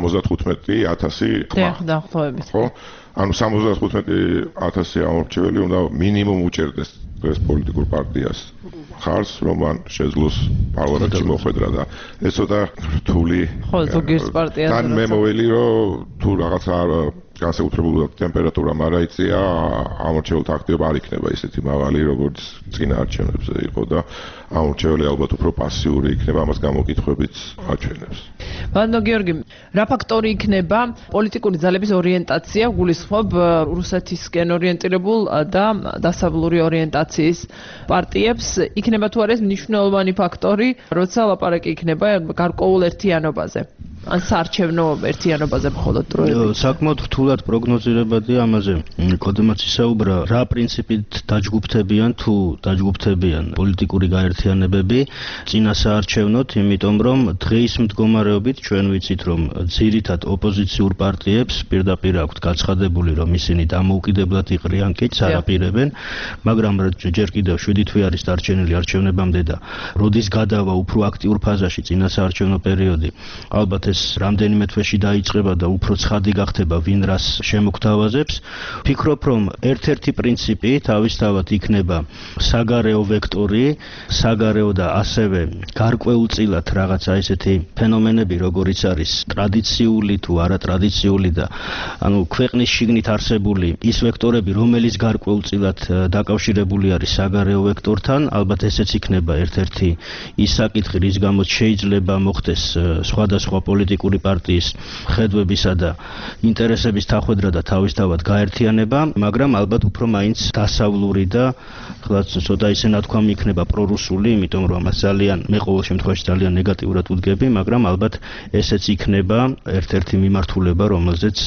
75,000 ხმა. ხო? ანუ 75,000 ამორჩეველი უნდა მინიმუმ უჭერდეს დღეს პოლიტიკურ პარტიას ხარს, რომ მან შეძლოს პარლამენტში მოხვედრა და ეს ცოტა რთული. ხო, ზოგიერთ პარტიას თან მე მოველი, რომ თუ რაღაცა განსაკუთრებული ტემპერატურა მარაიწია, ამორჩეველთა აქტივობა არ იქნება ისეთი მაღალი, როგორც წინა არჩევნებზე იყო და ამორჩეველი ალბათ უფრო პასიური იქნება, ამას გამოკითხვებით აჩვენებს. ბანდო გიორგი, რა ფაქტორი იქნება პოლიტიკური ძალების ორიენტაცია, გულისხმობ რუსეთისკენ ორიენტირებულ და დასავლური ორიენტაციის პარტიებს, იქნება თუ არა ეს მნიშვნელოვანი ფაქტორი, როცა ლაპარაკი იქნება გარკვეულ ერთიანობაზე? ან საარჩევნო ერთიანობაზე მხოლოდ დროებით. საკმაოდ რთულად პროგნოზირებადია ამაზე. კოდემაც ისაუბრა, რა პრინციპით დაჯგუფდებიან თუ დაჯგუფდებიან პოლიტიკური გაერთიანებები წინა საარჩევნოთ, იმიტომ რომ დღეის მდგომარეობით ჩვენ ვიცით, რომ ძირითად ოპოზიციურ პარტიებს პირდაპირ აქვთ გაცხადებული, რომ ისინი დამოუკიდებლად იყრიან კი წარაპირებენ, მაგრამ ჯერ კიდევ 7 თვე არის დარჩენილი არჩევნებამდე და როდის გადავა უფრო აქტიურ ფაზაში წინა საარჩევნო პერიოდი, ალბათ ეს რამდენიმე თვეში დაიწყება და უფრო ცხადი გახდება ვინ რას შემოგთავაზებს. ფიქრობ, რომ ერთ-ერთი პრინციპი თავისთავად იქნება საგარეო ვექტორი, საგარეო და ასევე გარკვეულწილად რაღაცა ესეთი ფენომენები, როგორიც არის ტრადიციული თუ არატრადიციული და ანუ ქვეყნის შიგნით არსებული ის ვექტორები, რომელიც გარკვეულწილად დაკავშირებული არის საგარეო ვექტორთან, ალბათ ესეც იქნება ერთ-ერთი ის საკითხი, რის გამოც შეიძლება მოხდეს სხვადასხვა პოლიტიკური პარტიის ხედვებისა და ინტერესების დახვედრა და თავისთავად გაერთიანება, მაგრამ ალბათ უფრო მაინც დასავლური და ხლაც ცოტა ისე ნათქვამი იქნება პრორუსული, იმიტომ რომ ამას ძალიან მე ყოველ შემთხვევაში ძალიან ნეგატიურად ვუდგები, მაგრამ ალბათ ესეც იქნება ერთ-ერთი მიმართულება, რომელზეც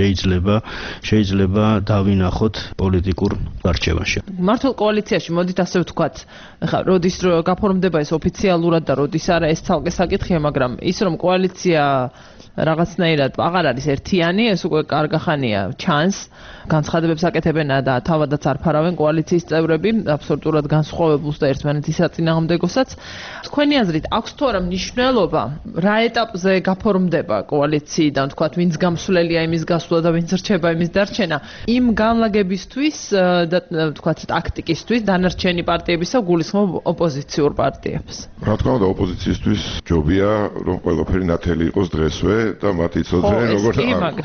შეიძლება დავინახოთ პოლიტიკურ არჩევანში. მართლ კოალიციაში მოდით ასე ვთქვათ, ხა როდის გაფორმდება ეს ოფიციალურად და როდის არა, ეს ცალკე საკითხია, მაგრამ ის რომ კოალიცია რაღაცნაირად აღარ არის ერთიანი, ეს უკვე კარგახანია ჩანს. განცხადებებს აკეთებენ და თავადაც არ ფარავენ კოალიციის წევრები, აბსოლუტურად განსხვავებულს და ერთმანეთის საწინააღმდეგოსაც. თქვენი აზრით, აქვს თუ არა მნიშვნელობა, რა ეტაპზე გაფორმდება კოალიციიდან, თქვათ, ვინც გამსვლელია იმის გასვლა და ვინც რჩება იმის დარჩენა, იმ განლაგებისთვის და თქვათ, ტაქტიკისთვის დანარჩენი პარტიებისა გულისხმობ ოპოზიციურ პარტიებს. რა თქმა უნდა, ოპოზიციისთვის ჯობია, რომ ყველაფერი ნათელი იყოს დღესვე და მათ იცოდნენ როგორც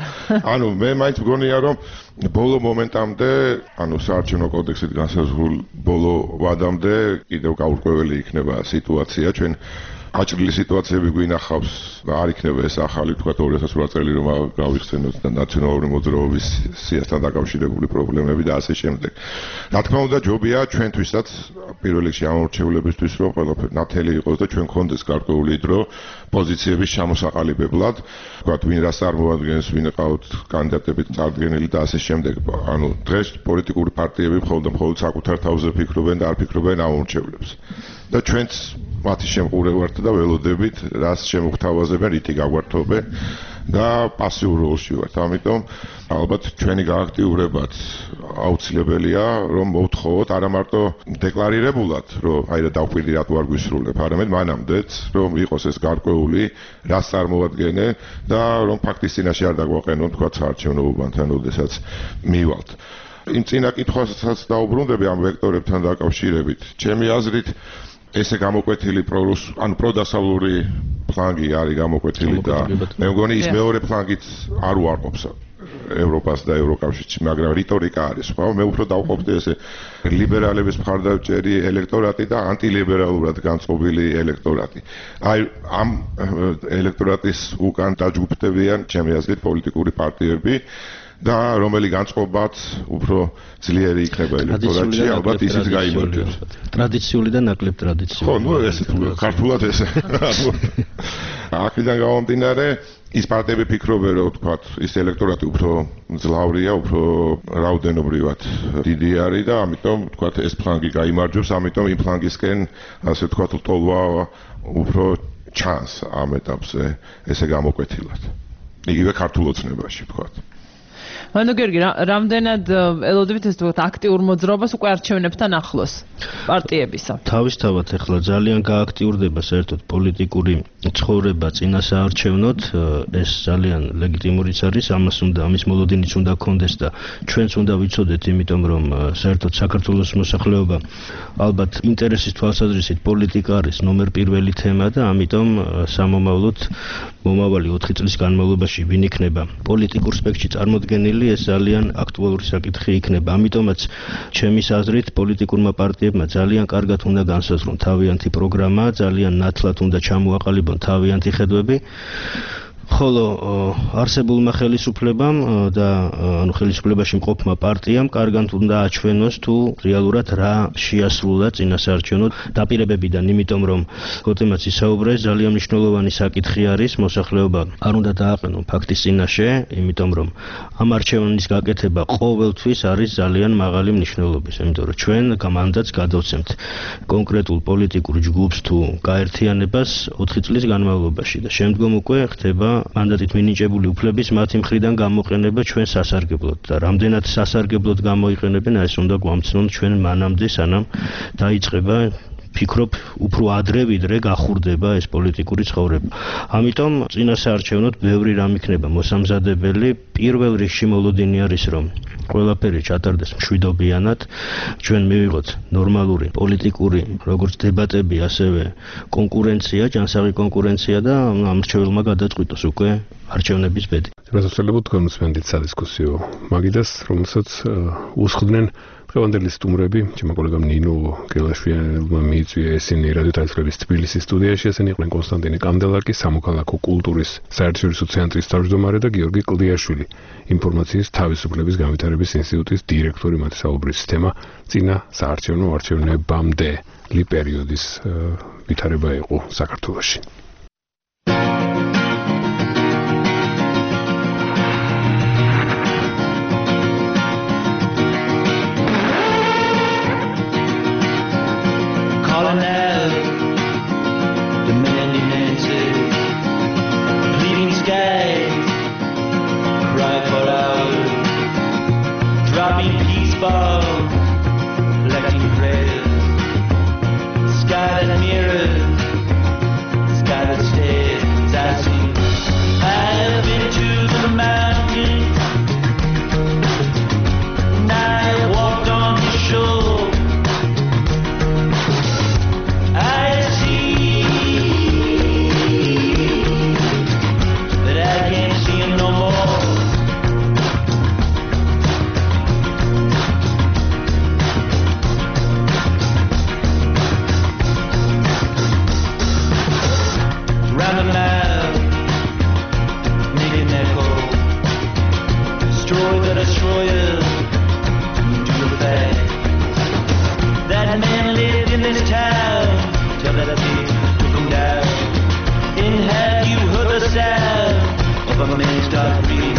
ანუ მე მაინც მგონია რომ ბოლო მომენტამდე, ანუ საარჩევნო კოდექსით განსაზღვრულ ბოლო ვადამდე კიდევ გაურკვეველი იქნება სიტუაცია. ჩვენ აჭრილი სიტუაციები გვინახავს და არ იქნება ეს ახალი, თქვა 2008 წელი რომ გავიხსენოთ და ნაციონალური მოძრაობის სიასთან დაკავშირებული პრობლემები და ასე შემდეგ. რა თქმა უნდა, ჯობია ჩვენთვისაც პირველ რიგში ამორჩევლებისთვის რომ ყველაფერი ნათელი იყოს და ჩვენ გქონდეს გარკვეული დრო პოზიციების ჩამოსაყალიბებლად, თქვა ვინ რას წარმოადგენს, ვინ ყავთ კანდიდატები წარდგენილი და ასე შემდეგ. ანუ დღეს პოლიტიკური პარტიები მხოლოდ საკუთარ თავზე ფიქრობენ და არ ფიქრობენ ამორჩევლებს. და ჩვენც მათი შემყურე ვართ და ველოდებით, რას შემოგთავაზებენ, რითი გაგვართობენ და პასიურ როლში ვართ. ამიტომ ალბათ ჩვენი გააქტიურებაც აუცილებელია, რომ მოვთხოვოთ არა მარტო დეკლარირებულად, რომ აი რა დავკვირდი რატო არ გვისრულებ, არამედ მანამდეც, რომ იყოს ეს გარკვეული, რას წარმოადგენენ და რომ ფაქტის წინაშე არ დაგვაყენონ, თქვა საარჩევნო უბანთან, როდესაც მივალთ. იმ წინა კითხვასაც დაუბრუნდები ამ ვექტორებთან დაკავშირებით. ჩემი აზრით ესე გამოკვეთილი ანუ პროდასავლური ფლანგი არის გამოკვეთილი და მე მგონი ის მეორე ფლანგიც არ უარყოფს ევროპას და ევროკავშირში, მაგრამ რიტორიკა არის სხვა. მე უფრო დავყოფდი ესე ლიბერალების მხარდაჭერი ელექტორატი და ანტილიბერალურად განწყობილი ელექტორატი. აი ამ ელექტორატის უკან დაჯგუფდებიან ჩემი აზრით პოლიტიკური პარტიები და რომელი განწყობაც უფრო ძლიერი იქნება ელექტორატში, ალბათ ისიც გაიმარჯვებს. ტრადიციული და ნაკლებ ტრადიციული. ხო, ნუ ესე ქართულად ესე. აქედან გამომდინარე, ის პარტიები ფიქრობენ, რომ თქვა, ის ელექტორატი უფრო ძლავრია, უფრო რაოდენობრივად დიდი არის და ამიტომ თქვა, ეს ფლანგი გაიმარჯვებს, ამიტომ იმ ფლანგისკენ, ასე თქვა, ტოლვა უფრო ჩანს ამ ეტაპზე ესე გამოკვეთილად. იგივე ქართულ ოცნებაში თქვა. მანდო გიორგი, რამდენად ელოდებით ეს თქვათ აქტიურ მოძრაობას უკვე არჩევნებთან ახლოს პარტიებისა? თავისთავად ახლა ძალიან გააქტიურდება საერთოდ პოლიტიკური ცხოვრება წინა საარჩევნოდ, ეს ძალიან ლეგიტიმურიც არის, ამის მოლოდინიც უნდა გქონდეს და ჩვენც უნდა ვიცოდეთ, იმიტომ რომ საერთოდ საქართველოს მოსახლეობა ალბათ ინტერესის თვალსაზრისით პოლიტიკა არის ნომერ პირველი თემა და ამიტომ სამომავლოდ მომავალი 4 წლის განმავლობაში ვინ იქნება პოლიტიკურ სპექტრში წარმოდგენილი, ეს ძალიან აქტუალური საკითხი იქნება. ამიტომაც ჩემის აზრით პოლიტიკურმა პარტიებმა ძალიან კარგად უნდა განსაზღვრონ თავიანთი პროგრამა, ძალიან ნათლად უნდა ჩამოაყალიბონ თავიანთი ხედვები. ხოლო არსებულმა ხელისუფლებამ და ანუ ხელისუფლებაში მყოფმა პარტიამ კარგად უნდა აჩვენოს თუ რეალურად რა შეასრულა წინა საარჩევნო დაპირებებიდან, იმიტომ რომ გოტემაც ისაუბრა, ძალიან მნიშვნელოვანი საკითხი არის, მოსახლეობა არ უნდა დააყენონ ფაქტის წინაშე, იმიტომ რომ ამ არჩევნის გაკეთება ყოველთვის არის ძალიან მაღალი მნიშვნელობის, იმიტომ რომ ჩვენ მანდატს გადავცემთ კონკრეტულ პოლიტიკურ ჯგუფს თუ გაერთიანებას 4 წლის განმავლობაში და შემდგომ უკვე ხდება მანდატით მინიჭებული უფლების მათი მხრიდან გამოყენება ჩვენ სასარგებლოდ და რამდენად სასარგებლოდ გამოიყენებენ, ეს უნდა გვამცნონ ჩვენ მანამდე, სანამ დაიწყება ფიქრობ უფრო ადრე ვიდრე გახურდება ეს პოლიტიკური ცხოვრება. ამიტომ წინა საარჩევნოდ ბევრი რამ იქნება მოსამზადებელი. პირველ რიგში მოლოდინი არის რომ ყველაფერი ჩატარდეს მშვიდობიანად, ჩვენ მივიღოთ ნორმალური პოლიტიკური როგორც დებატები, ასევე კონკურენცია, ჯანსაღი კონკურენცია და ამრჩეველმა გადაწყვიტოს უკვე არჩევნების ბედი. გასასწორებოდ თქვენ მსმენდით სადისკუსიო მაგიდას, რომელსაც უსხდნენ დღევანდელი სტუმრები, ჩემო კოლეგამ ნინო გელაშვიანელმა მიიწვია ესენი რადიო თაისლების თბილისის სტუდიაში, ესენი იყვნენ კონსტანტინე კანდელაკი, სამოქალაქო კულტურის საერთაშორისო ცენტრის თავმჯდომარე და გიორგი კლდიაშვილი, ინფორმაციის თავისუფლების განვითარების ინსტიტუტის დირექტორი. მათი საუბრის თემა წინა საარჩევნო არჩევნებამდელი პერიოდის ვითარება იყო საქართველოში. The man in answer, bleeding sky. loyal to the fact that man lived in this town till that thief took him down. And have you heard the sound of a man start breathing?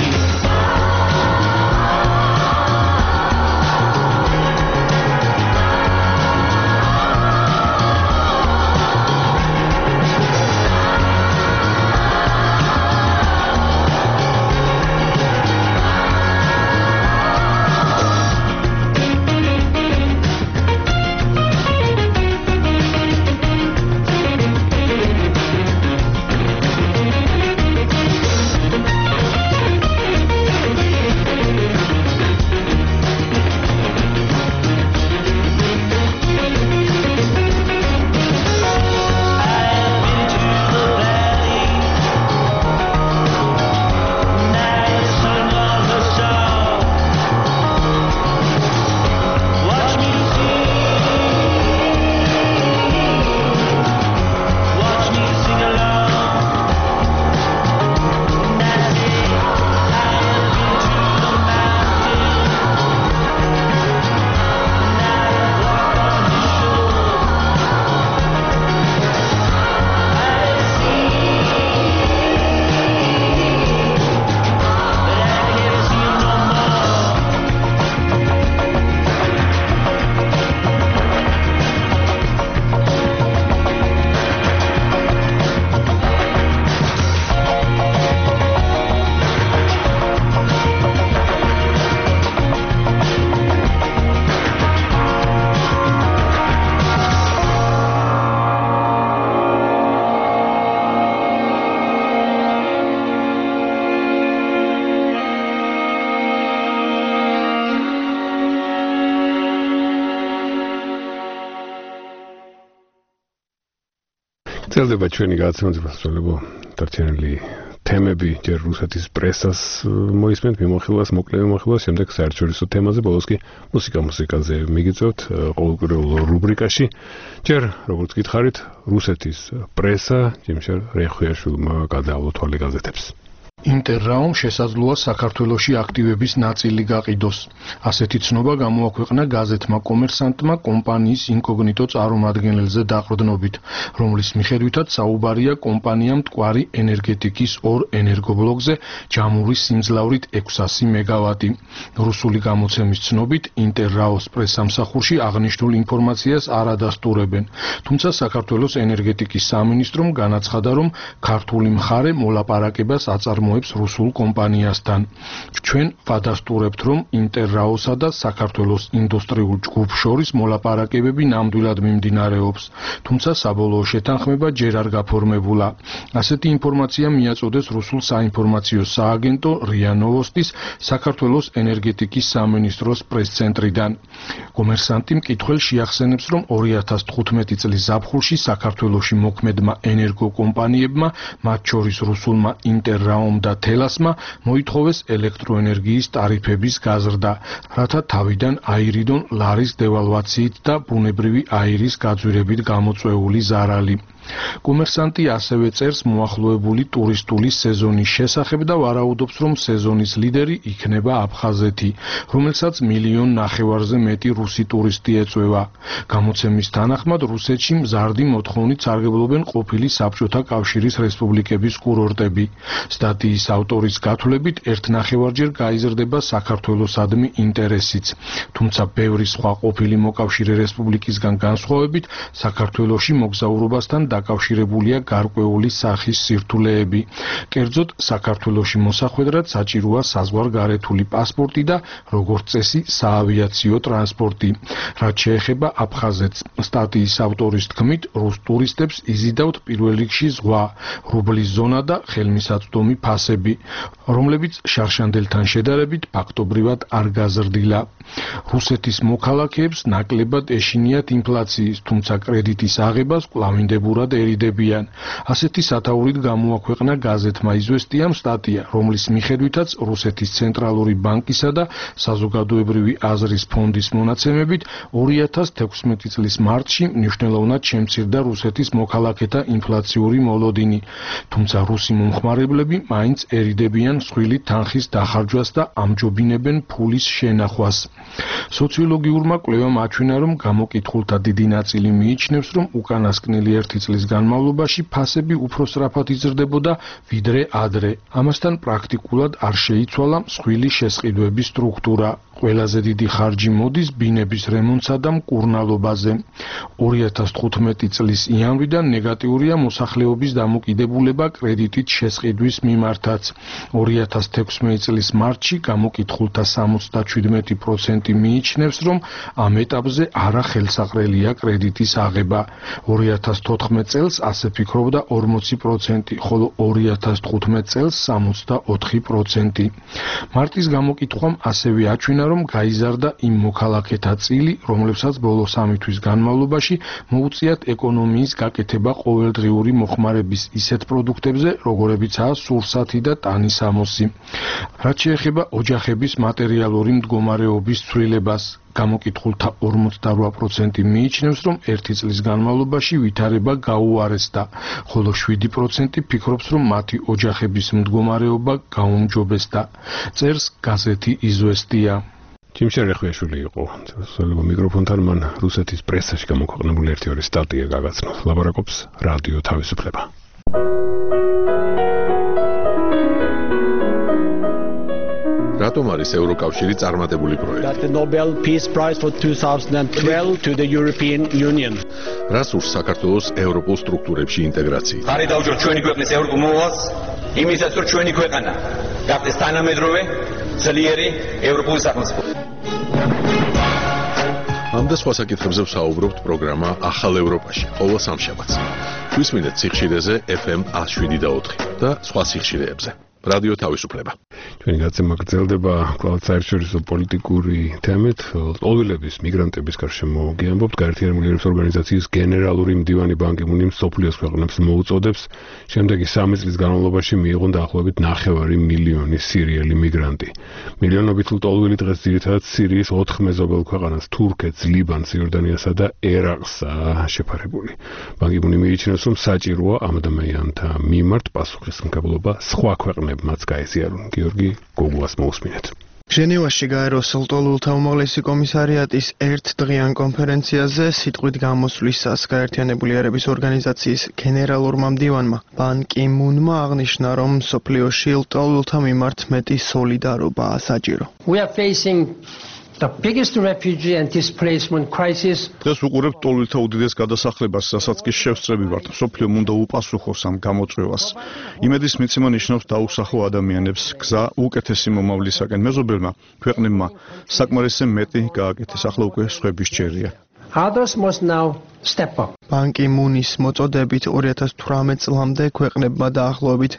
ძლდება ჩვენი გადაცემაზე დასრულებო დარჩენილი თემები ჯერ რუსეთის პრესას მოისმენთ მიმოხილვას მოკლე მიმოხილვას შემდეგ საერთაშორისო თემაზე ბოლოს კი მუსიკაზე მიგიწევთ ყოველკვირეულ რუბრიკაში ჯერ როგორც გითხარით რუსეთის პრესა ჯიმშერ რეხვიაშვილმა გადაავლო თვალე გაზეთებს ინტერრაუმ შესაძლოა საქართველოში აქტივების ნაწილი გაყიდოს. ასეთი ცნობა გამოაქვეყნა გაზეთმა კომერსანტმა კომპანიის ინკოგნიტო წარმომადგენელზე დაყრდნობით, რომლის მიხედვითაც საუბარია კომპანიამ მტკვარი ენერგეტიკის 2 ენერგობლოკზე ჯამურის სიმძლავრით 600 მეგავატი. რუსული გამოცემის ცნობით ინტერრაოს პრესამსახურში აღნიშნულ ინფორმაციას არ ადასტურებენ. თუმცა საქართველოს ენერგეტიკის სამინისტრომ განაცხადა, რომ ქართული მხარე მოლაპარაკებას აწარმოებს რუსულ კომპანიასთან. ჩვენ ვადასტურებთ, რომ ინტერრაოსა და საქართველოს ინდუსტრიულ ჯგუფ შორის მოლაპარაკებები ნამდვილად მიმდინარეობს, თუმცა საბოლოო შეთანხმება ჯერ არ გაფორმებულა. ასეთი ინფორმაცია მიაწოდეს რუსულ საინფორმაციო სააგენტო RIA Novostis საქართველოს ენერგეტიკის სამინისტროს პრეს-ცენტრიდან. კომერსანტი მკითხველს შეახსენებს, რომ 2015 წლის ზაფხულში საქართველოში მოქმედმა ენერგოკომპანიებმა, მათ შორის რუსულმა ინტერრაომ და თელასმა მოითხოვეს ელექტროენერგიის ტარიფების გაზრდა, რათა თავიდან აირიდონ ლარის დევალვაციით და ბუნებრივი აირის გაძვირებით გამოწვეული ზარალი. კომერსანტი ასევე წერს მოახლოებული ტურისტული სეზონის შესახებ და ვარაუდობს, რომ სეზონის ლიდერი იქნება აფხაზეთი, რომელსაც 1,5 მილიონზე მეტი რუსი ტურისტი ეწვევა. გამოცემის თანახმად რუსეთში მზარდი მოთხოვნით სარგებლობენ ყოფილი საბჭოთა კავშირის რესპუბლიკების კურორტები. სტატიის ავტორის გათვლებით 1,5-ჯერ გაიზრდება საქართველოსადმი ინტერესიც, თუმცა ბევრი სხვა ყოფილი მოკავშირე რესპუბლიკისგან განსხვავებით საქართველოში მოგზაურობასთან დაკავშირებულია გარკვეული სახის სირთულეები. კერძოდ, საქართველოში მოსახვედრად საჭიროა საზღვარგარეთული პასპორტი და როგორც წესი საავიაციო ტრანსპორტი. რაც შეეხება აფხაზეთს, სტატიის ავტორის თქმით, რუს ტურისტებს იზიდავთ პირველ რიგში ზღვა, რუბლის ზონა და ხელმისაწვდომი ფასები, რომლებიც შარშანდელთან შედარებით ფაქტობრივად არ გაზრდილა. რუსეთის მოქალაქეებს ნაკლებად ეშინიათ ინფლაციის, თუმცა კრედიტის აღებას კვლავინდებურად მუდმივად ერიდებიან. ასეთი სათაურით გამოაქვეყნა გაზეთმა „იზვესტიამ“ სტატია, რომლის მიხედვითაც რუსეთის ცენტრალური ბანკისა და საზოგადოებრივი აზრის ფონდის მონაცემებით 2016 წლის მარტში მნიშვნელოვნად შემცირდა რუსეთის მოქალაქეთა ინფლაციური მოლოდინი, თუმცა რუსი მომხმარებლები მაინც ერიდებიან მსხვილი თანხის დახარჯვას და ამჯობინებენ ფულის შენახვას. სოციოლოგიურმა კვლევამ აჩვენა, რომ გამოკითხულთა დიდი ნაწილი მიიჩნევს, რომ უკანასკნელი 1 წლის განმავლობაში ფასები უფრო სწრაფად იზრდებოდა ვიდრე ადრე. ამასთან პრაქტიკულად არ შეიცვალა მსხვილი შესყიდვების სტრუქტურა. ყველაზე დიდი ხარჯი მოდის ბინების რემონტსა და მკურნალობაზე. 2015 წლის იანვრიდან ნეგატიურია მოსახლეობის დამოკიდებულება კრედიტით შესყიდვის მიმართაც. 2016 წლის მარტში გამოკითხულთა 77% მიიჩნევს, რომ ამ ეტაპზე არახელსაყრელია კრედიტის აღება. 2014 წელს ასე ფიქრობდა 40%, ხოლო 2015 წელს 64%. მარტის გამოკითხვამ ასევე აჩვენა, რომ გაიზარდა იმ მოქალაქეთა წილი, რომლებსაც ბოლო 3 თვის განმავლობაში მოუწიათ ეკონომიის გაკეთება ყოველდღიური მოხმარების ისეთ პროდუქტებზე, როგორებიცაა სურსათი და ტანისამოსი. რაც შეეხება ოჯახების მატერიალური მდგომარეობის ცვლილებას, გამოკითხულთა 48% მიიჩნევს, რომ 1 წლის განმავლობაში ვითარება გაუარესდა, ხოლო 7% ფიქრობს, რომ მათი ოჯახების მდგომარეობა გაუმჯობესდა. წერს გაზეთი „იზვესტია“. ჯიმშერ ხვიაშვილი იყო სოლო მიკროფონთან, მან რუსეთის პრესაში გამოქვეყნებული 1-2 სტატია გაგაცნო. ლაბორაკობს რადიო თავისუფლება. რატომ არის ევროკავშირი წარმატებული პროექტი? The Nobel Peace Prize for 2012 to the European Union. რას ურს საქართველოს ევროპულ სტრუქტურებში ინტეგრაცია? ხარი დავუჭროთ ჩვენი ქვეყნის ევროპულ მოვალს, იმისაც რომ ჩვენი ქვეყანა გახდეს თანამედროვე, ძლიერი ევროპული სახელმწიფო. ამ და სხვა საკითხებზე ვსაუბრობთ პროგრამა ახალ ევროპაში, ყოველ სამშაბათს. გვისმინეთ სიხშირეზე FM 107.4 და სხვა სიხშირეებზე. რადიო თავისუფლება. ჩვენი გაცემა გრძელდება კვლავ საერთაშორისო პოლიტიკური თემით. ყოველების მიგრანტების გარშემო გიამბობთ. გაერთიანებული ერების ორგანიზაციის გენერალური მდივანი ბან კი მუნი მსოფლიოს ქვეყნებს მოუწოდებს შემდეგი 3 წლის განმავლობაში მიიღონ დაახლოებით 9 მილიონი სირიელი მიგრანტი. მილიონობით ლტოლვილი დღეს ძირითადად სირიის 4 მეზობელ ქვეყანას თურქეთს, ლიბანს, იორდანიასა და ერაყსაა შეფარებული. ბან კი მუნი მიიჩნევს, რომ საჭიროა ამ ადამიანთა მიმართ პასუხისმგებლობა სხვა ქვეყნებმაც გაეზიარონ. გიორგი გოგუას მოусმინეთ. ჟენევაში გაეროს ლტოლვილთა უმაღლესი კომისარიატის ერთდღიან კონფერენციაზე სიტყვით გამოსვლისას გაერთიანებული ერების ორგანიზაციის გენერალურმა მდივანმა ბან კი მუნმა აღნიშნა, რომ მსოფლიოში ლტოლვილთა მიმართ მეტი სოლიდარობაა საჭირო. We are facing the biggest refugee and displacement crisis. დღეს უყურებთ ლტოლვილთა უდიდეს გადასახლებას, რასაც კი შევსწრები ვართ. მსოფლიომ უნდა უპასუხოს ამ გამოწვევას. იმედის მიცემა ნიშნავს დაუსახო ადამიანებს გზა უკეთესი მომავლისაკენ. მეზობელმა ქვეყნებმა საკმარისზე მეტი გააკეთეს, ახლა უკვე სხვების ჯერია. Others must now step up. ბან კი მუნის მოწოდებით 2018 წლამდე ქვეყნებმა დაახლოებით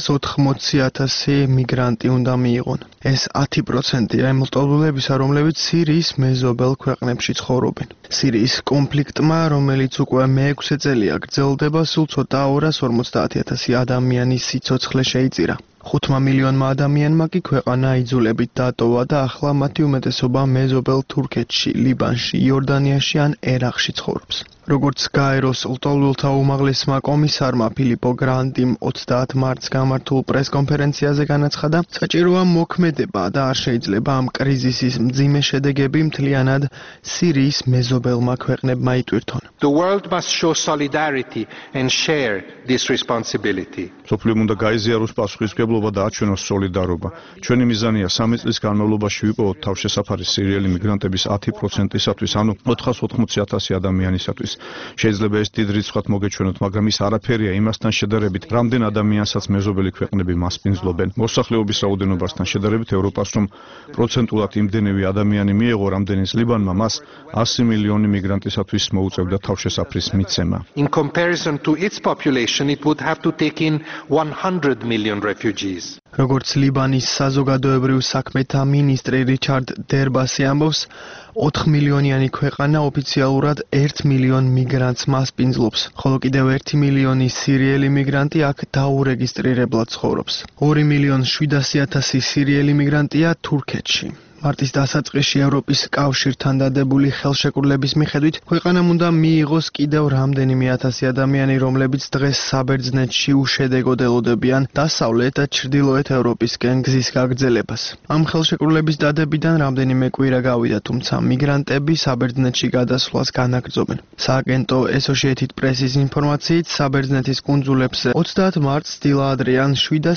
480,000 მიგრანტი უნდა მიიღონ. ეს 10%-ია იმ ლტოლვილებისა, რომლებიც სირიის მეზობელ ქვეყნებში ცხოვრობენ. სირიის კონფლიქტმა, რომელიც უკვე მე-6 წელია გრძელდება, სულ ცოტა 250,000 ადამიანის სიცოცხლე შეიწირა. 5 მილიონმა ადამიანმა კი ქვეყანა იძულებით დატოვა და ახლა მათი უმეტესობა მეზობელ თურქეთში, ლიბანში, იორდანიაში ან ერაყში ცხოვრობს. როგორც გაეროს ლტოლვილთა უმაღლესმა კომისარმა ფილიპო გრანტიმ 30 მარტს გამართულ პრესკონფერენციაზე განაცხადა, საჭიროა მოქმედება და არ შეიძლება ამ კრიზისის მძიმე შედეგები მთლიანად სირიის მეზობელმა ქვეყნებმა იტვირთონ. The world must show solidarity and share this responsibility. სოფლიომ უნდა გაიზიაროს პასუხისმგებლობა და აჩვენოს სოლიდარობა. ჩვენი მიზანია 3 წლის განმავლობაში ვიპოვოთ თავშესაფარი სირიელი მიგრანტების 10%-ისათვის, ანუ 480,000 ადამიანისათვის. შეიძლება ეს დიდ რიცხვად მოგეჩვენოთ, მაგრამ ის არაფერია იმასთან შედარებით, რამდენ ადამიანსაც მეზობელი ქვეყნები მასპინძლობენ. მოსახლეობის რაოდენობასთან შედარებით ევროპას რომ პროცენტულად იმდენივე ადამიანი მიეღო, რამდენიც ლიბანმა, მას 100 მილიონი მიგრანტისათვის მოუწევდა თავშესაფრის მიცემა. In comparison to its population, it would have to take in 100 million refugees. როგორც ლიბანის საზოგადოებრივ საქმეთა მინისტრი რიჩარდ დერბასი ამბობს, 4 მილიონიანი ქვეყანა ოფიციალურად 1 მილიონ მიგრანტს მასპინძლობს, ხოლო კიდევ 1 მილიონი სირიელი მიგრანტი აქ დაურეგისტრირებლად ცხოვრობს. 2,700,000 სირიელი მიგრანტია თურქეთში. მარტის დასაწყისში ევროპის კავშირთან დადებული ხელშეკრულების მიხედვით ქვეყანამ უნდა მიიღოს კიდევ რამდენიმე ათასი ადამიანი, რომლებიც დღეს საბერძნეთში უშედეგოდ ელოდებიან დასავლეთ და ჩრდილოეთ ევროპისკენ გზის გაგრძელებას. ამ ხელშეკრულების დადებიდან რამდენიმე კვირა გავიდა, თუმცა მიგრანტები საბერძნეთში გადასვლას განაგრძობენ. სააგენტო Associated Press-ის ინფორმაციით, საბერძნეთის კუნძულებზე 30 მარტს დილა-ადრიან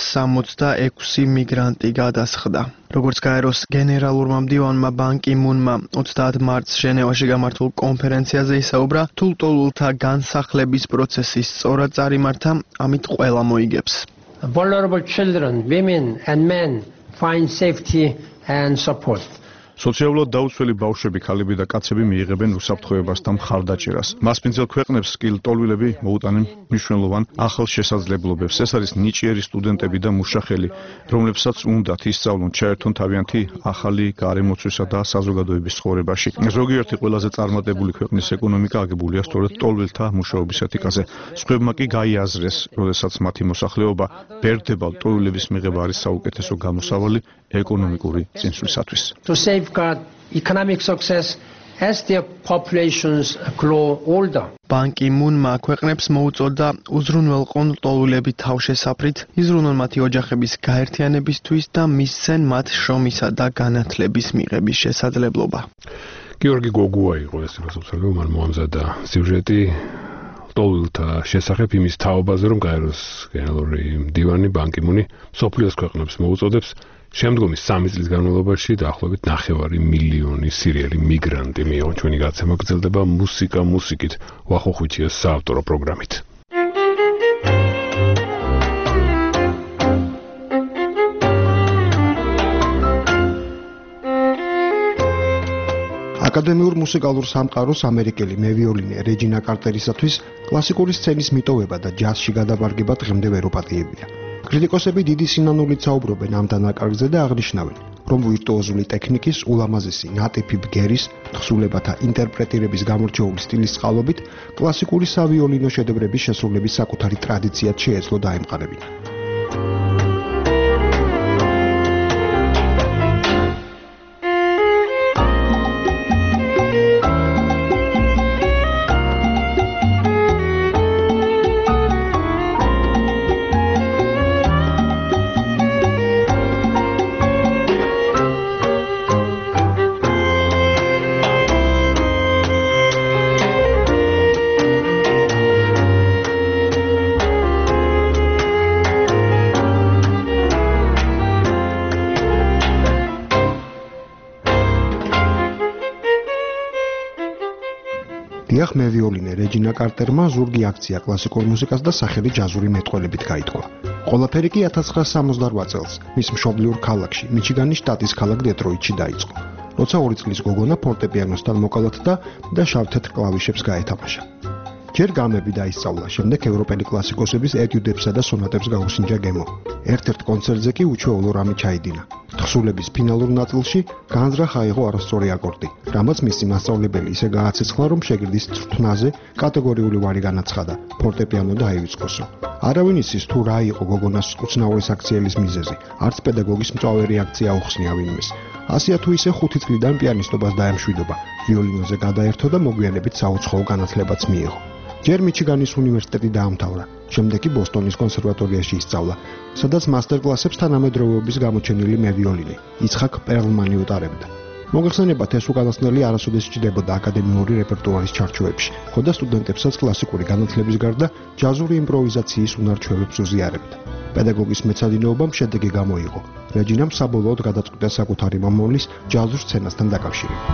766 მიგრანტი გადასხდა. როგორც გაეროს გენერალურმა მდივანმა ბან კი მუნმა 30 მარტს ჟენევაში გამართულ კონფერენციაზე ისაუბრა, თულტოლულთა განსახლების პროცესი სწორად წარიმართა, ამით ყველა მოიგებს. Vulnerable children, women and men find safety and support. სოციალურად დაუცველი ბავშვები, ქალები და კაცები მიიღებენ უსაფრთხოებას და მხარდაჭერას. მასპინძელ ქვეყნებს კი ლტოლვილები მოუტანენ მნიშვნელოვან ახალ შესაძლებლობებს. ეს არის ნიჭიერი სტუდენტები და მუშახელი, რომლებსაც უნდათ ისწავლონ, ჩაერთონ თავიანთი ახალი გარემოცვისა და საზოგადოების ცხოვრებაში. ზოგიერთი ყველაზე წარმატებული ქვეყნის ეკონომიკა აგებულია სწორედ ლტოლვილთა მუშაობის ეთიკაზე. სხვებმა კი გაიაზრეს, როდესაც მათი მოსახლეობა ბერდება, ლტოლვილების მიღება არის საუკეთესო გამოსავალი ეკონომიკური წინსვლისათვის. To safeguard economic success as their populations grow older. ბან კი მუნმა ქვეყნებს მოუწოდა უზრუნველყონ ლტოლვილები თავშესაფრით, იზრუნონ მათი ოჯახების გაერთიანებისთვის და მისცენ მათ შრომისა და განათლების მიღების შესაძლებლობა. გიორგი გოგუა იყო ეს რასაუბრებელი, მან მოამზადა სიუჟეტი ლტოლვილთა შესახებ იმის თაობაზე, რომ გაეროს გენერალური მდივანი ბან კი მუნი მსოფლიოს ქვეყნებს მოუწოდებს შემდგომი 3 წლის განმავლობაში დაახლოებით 9 მილიონი სირიელი მიგრანტი მიიღონ. ჩვენი გაცემა გრძელდება მუსიკით, ვახოხუჩიას საავტორო პროგრამით. აკადემიურ მუსიკალურ სამყაროს ამერიკელი მევიოლინე რეჯინა კარტერისათვის კლასიკური სცენის მიტოვება და ჯაზში გადაბარგება დღემდე ვერ ოპატიებია. კრიტიკოსები დიდი სინანულით საუბრობენ ამ დანაკარგზე და აღნიშნავენ, რომ ვირტუოზული ტექნიკის, ულამაზესი ნატიფი ბგერის, თხზულებათა ინტერპრეტირების გამორჩეული სტილის წყალობით კლასიკური სავიოლინო შედევრების შესრულების საკუთარი ტრადიციაც შეეძლო დაემყარებინა. დიახ, მევიოლინე რეჯინა კარტერმა ზურგი აქცია კლასიკურ მუსიკას და სახელი ჯაზური მეტყველებით გაითხოვა. ყველაფერი კი 1968 წელს მის მშობლიურ ქალაქში, მიჩიგანის შტატის ქალაქ დეტროიტში დაიწყო, როცა 2 წლის გოგონა ფორტეპიანოსთან მოკალათდა და შავ-თეთრ კლავიშებს გაეთამაშა. ჯერ გამები დაისწავლა, შემდეგ ევროპელი კლასიკოსების ეტიუდებსა და სონატებს გაუსინჯა გემო. ერთ-ერთ კონცერტზე კი უჩვეულო რამე ჩაიდინა. თხზულების ფინალურ ნაწილში განზრახ აიღო არასწორი აკორდი, რამაც მისი მასწავლებელი ისე გააცეცხლა, რომ შეგირდის წვრთნაზე კატეგორიული ვარი განაცხადა, ფორტეპიანო დაივიწყოსო. არავინ იცის თუ რა იყო გოგონას უცნაური საქციელის მიზეზი, არც პედაგოგის მწვავე რეაქცია აუხსნია ვინმეს. ასია თუ ისე 5 წლიდან პიანისტობას დაემშვიდობა, ვიოლინოზე გადაერთო და მოგვიანებით საუცხოო განათლებაც მიიღო. ჯერ მიჩიგანის უნივერსიტეტი დაამთავრა, შემდეგ კი ბოსტონის კონსერვატორიაში ისწავლა, სადაც მასტერკლასებს თანამედროვეობის გამოჩენილი მევიოლინე, იცხაკ პერლმანი უტარებდა. მოგეხსენებათ, ეს უკანასკნელი არასოდეს სჭდებოდა აკადემიური რეპერტუარის ჩარჩოებში, ხოდა სტუდენტებსაც კლასიკური განათლების გარდა ჯაზური იმპროვიზაციის უნარ-ჩვევებს უზიარებდა. პედაგოგის მეცადინეობამ შედეგი გამოიღო. რეჯინამ საბოლოოდ გადაწყვიტა საკუთარი მომავლის ჯაზურ სცენასთან დაკავშირება.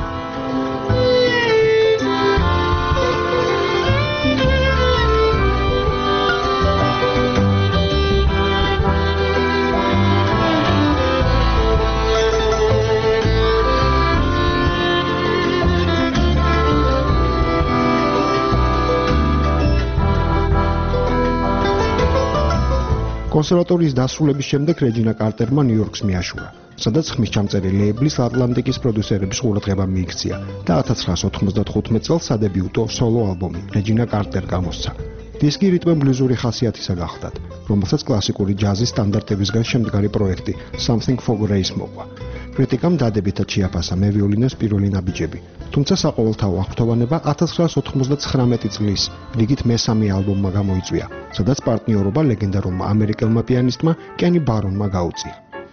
კონსერვატორიის დასრულების შემდეგ რეჯინა კარტერმა ნიუ-იორკს მიაშურა, სადაც ხმის ჩამწერი ლეიბლის ატლანტიკის პროდიუსერების ყურადღება მიიქცია და 1995 წელს სადებიუტო სოლო ალბომი რეჯინა კარტერ გამოსცა. დისკი რიტმ-ბლუზური ხასიათისა გახლდათ, რომელსაც კლასიკური ჯაზის სტანდარტებისგან შემდგარი პროექტი Something for Grace მოყვა. კრიტიკამ დადებითად შეაფასა მევიოლინოს პირველი ნაბიჯები, თუმცა საყოველთაო აღფრთოვანება 1999 წლის რიგით მესამე ალბომმა გამოიწვია, სადაც პარტნიორობა ლეგენდარულმა ამერიკელმა პიანისტმა კენი ბარონმა გაუწია.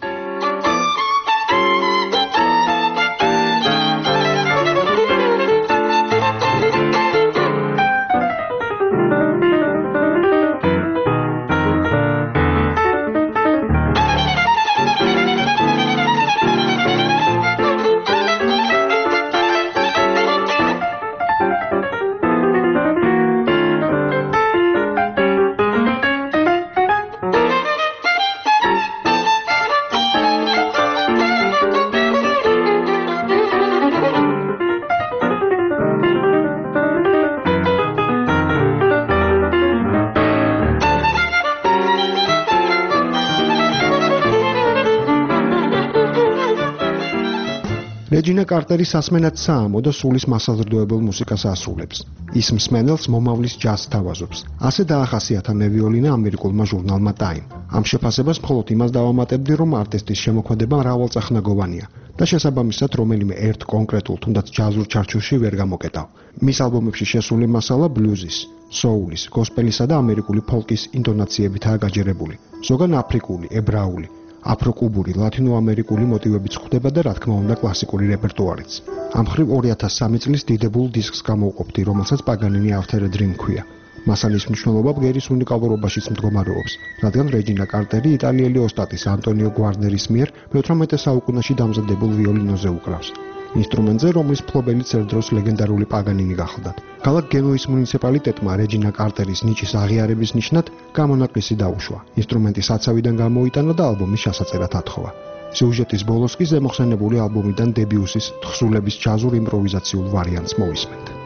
რეჯინა კარტერი სასმენად საამო და სულის მასალზრდოებელ მუსიკას ასრულებს. ის მსმენელს მომავლის ჯაზს თავაზობს. ასე დაახასიათა მევიოლინა ამერიკულმა ჟურნალმა Time. ამ შეფასებას მხოლოდ იმას დავამატებდი, რომ არტისტის შემოქმედება მრავალწახნაგოვანია და შესაბამისად რომელიმე ერთ კონკრეტულ თუნდაც ჯაზურ ჩარჩოში ვერ გამოკეტავ. მის ალბომებში შესული მასალა ბლუზის, სოულის, გოსპელისა და ამერიკული ფოლკის ინტონაციებითაა გაჯერებული. ზოგან აფრიკული, ებრაული, აფროკუბური, ლათინოამერიკული მოტივებიც ხვდება და რა თქმა უნდა კლასიკური რეპერტუარიც. ამ მხრივ 2003 წლის დიდებულ დისკს გამოვყოფდი, რომელსაც პაგანინი ავთერე დრიმ ჰქვია. მასალის მნიშვნელობა ბგერის უნიკალურობაშიც მდგომარეობს, რადგან რეჯინა კარტერი იტალიელი ოსტატის ანტონიო გვარნერის მიერ მე-18 საუკუნეში დამზადებულ ვიოლინოზე უკრავს. ინსტრუმენტზე, რომლის ფლობელიც ერთ დროს ლეგენდარული პაგანინი გახლდათ. ქალაქ გენუის მუნიციპალიტეტმა რეჯინა კარტერის ნიჭის აღიარების ნიშნად გამონაკლისი დაუშვა. ინსტრუმენტი საცავიდან გამოიტანა და ალბომის შესაწერად ათხოვა. სიუჟეტის ბოლოს კი ზემოხსენებული ალბომიდან დებიუსის თხზულების ჯაზურ იმპროვიზაციულ ვარიანტს მოვისმენთ.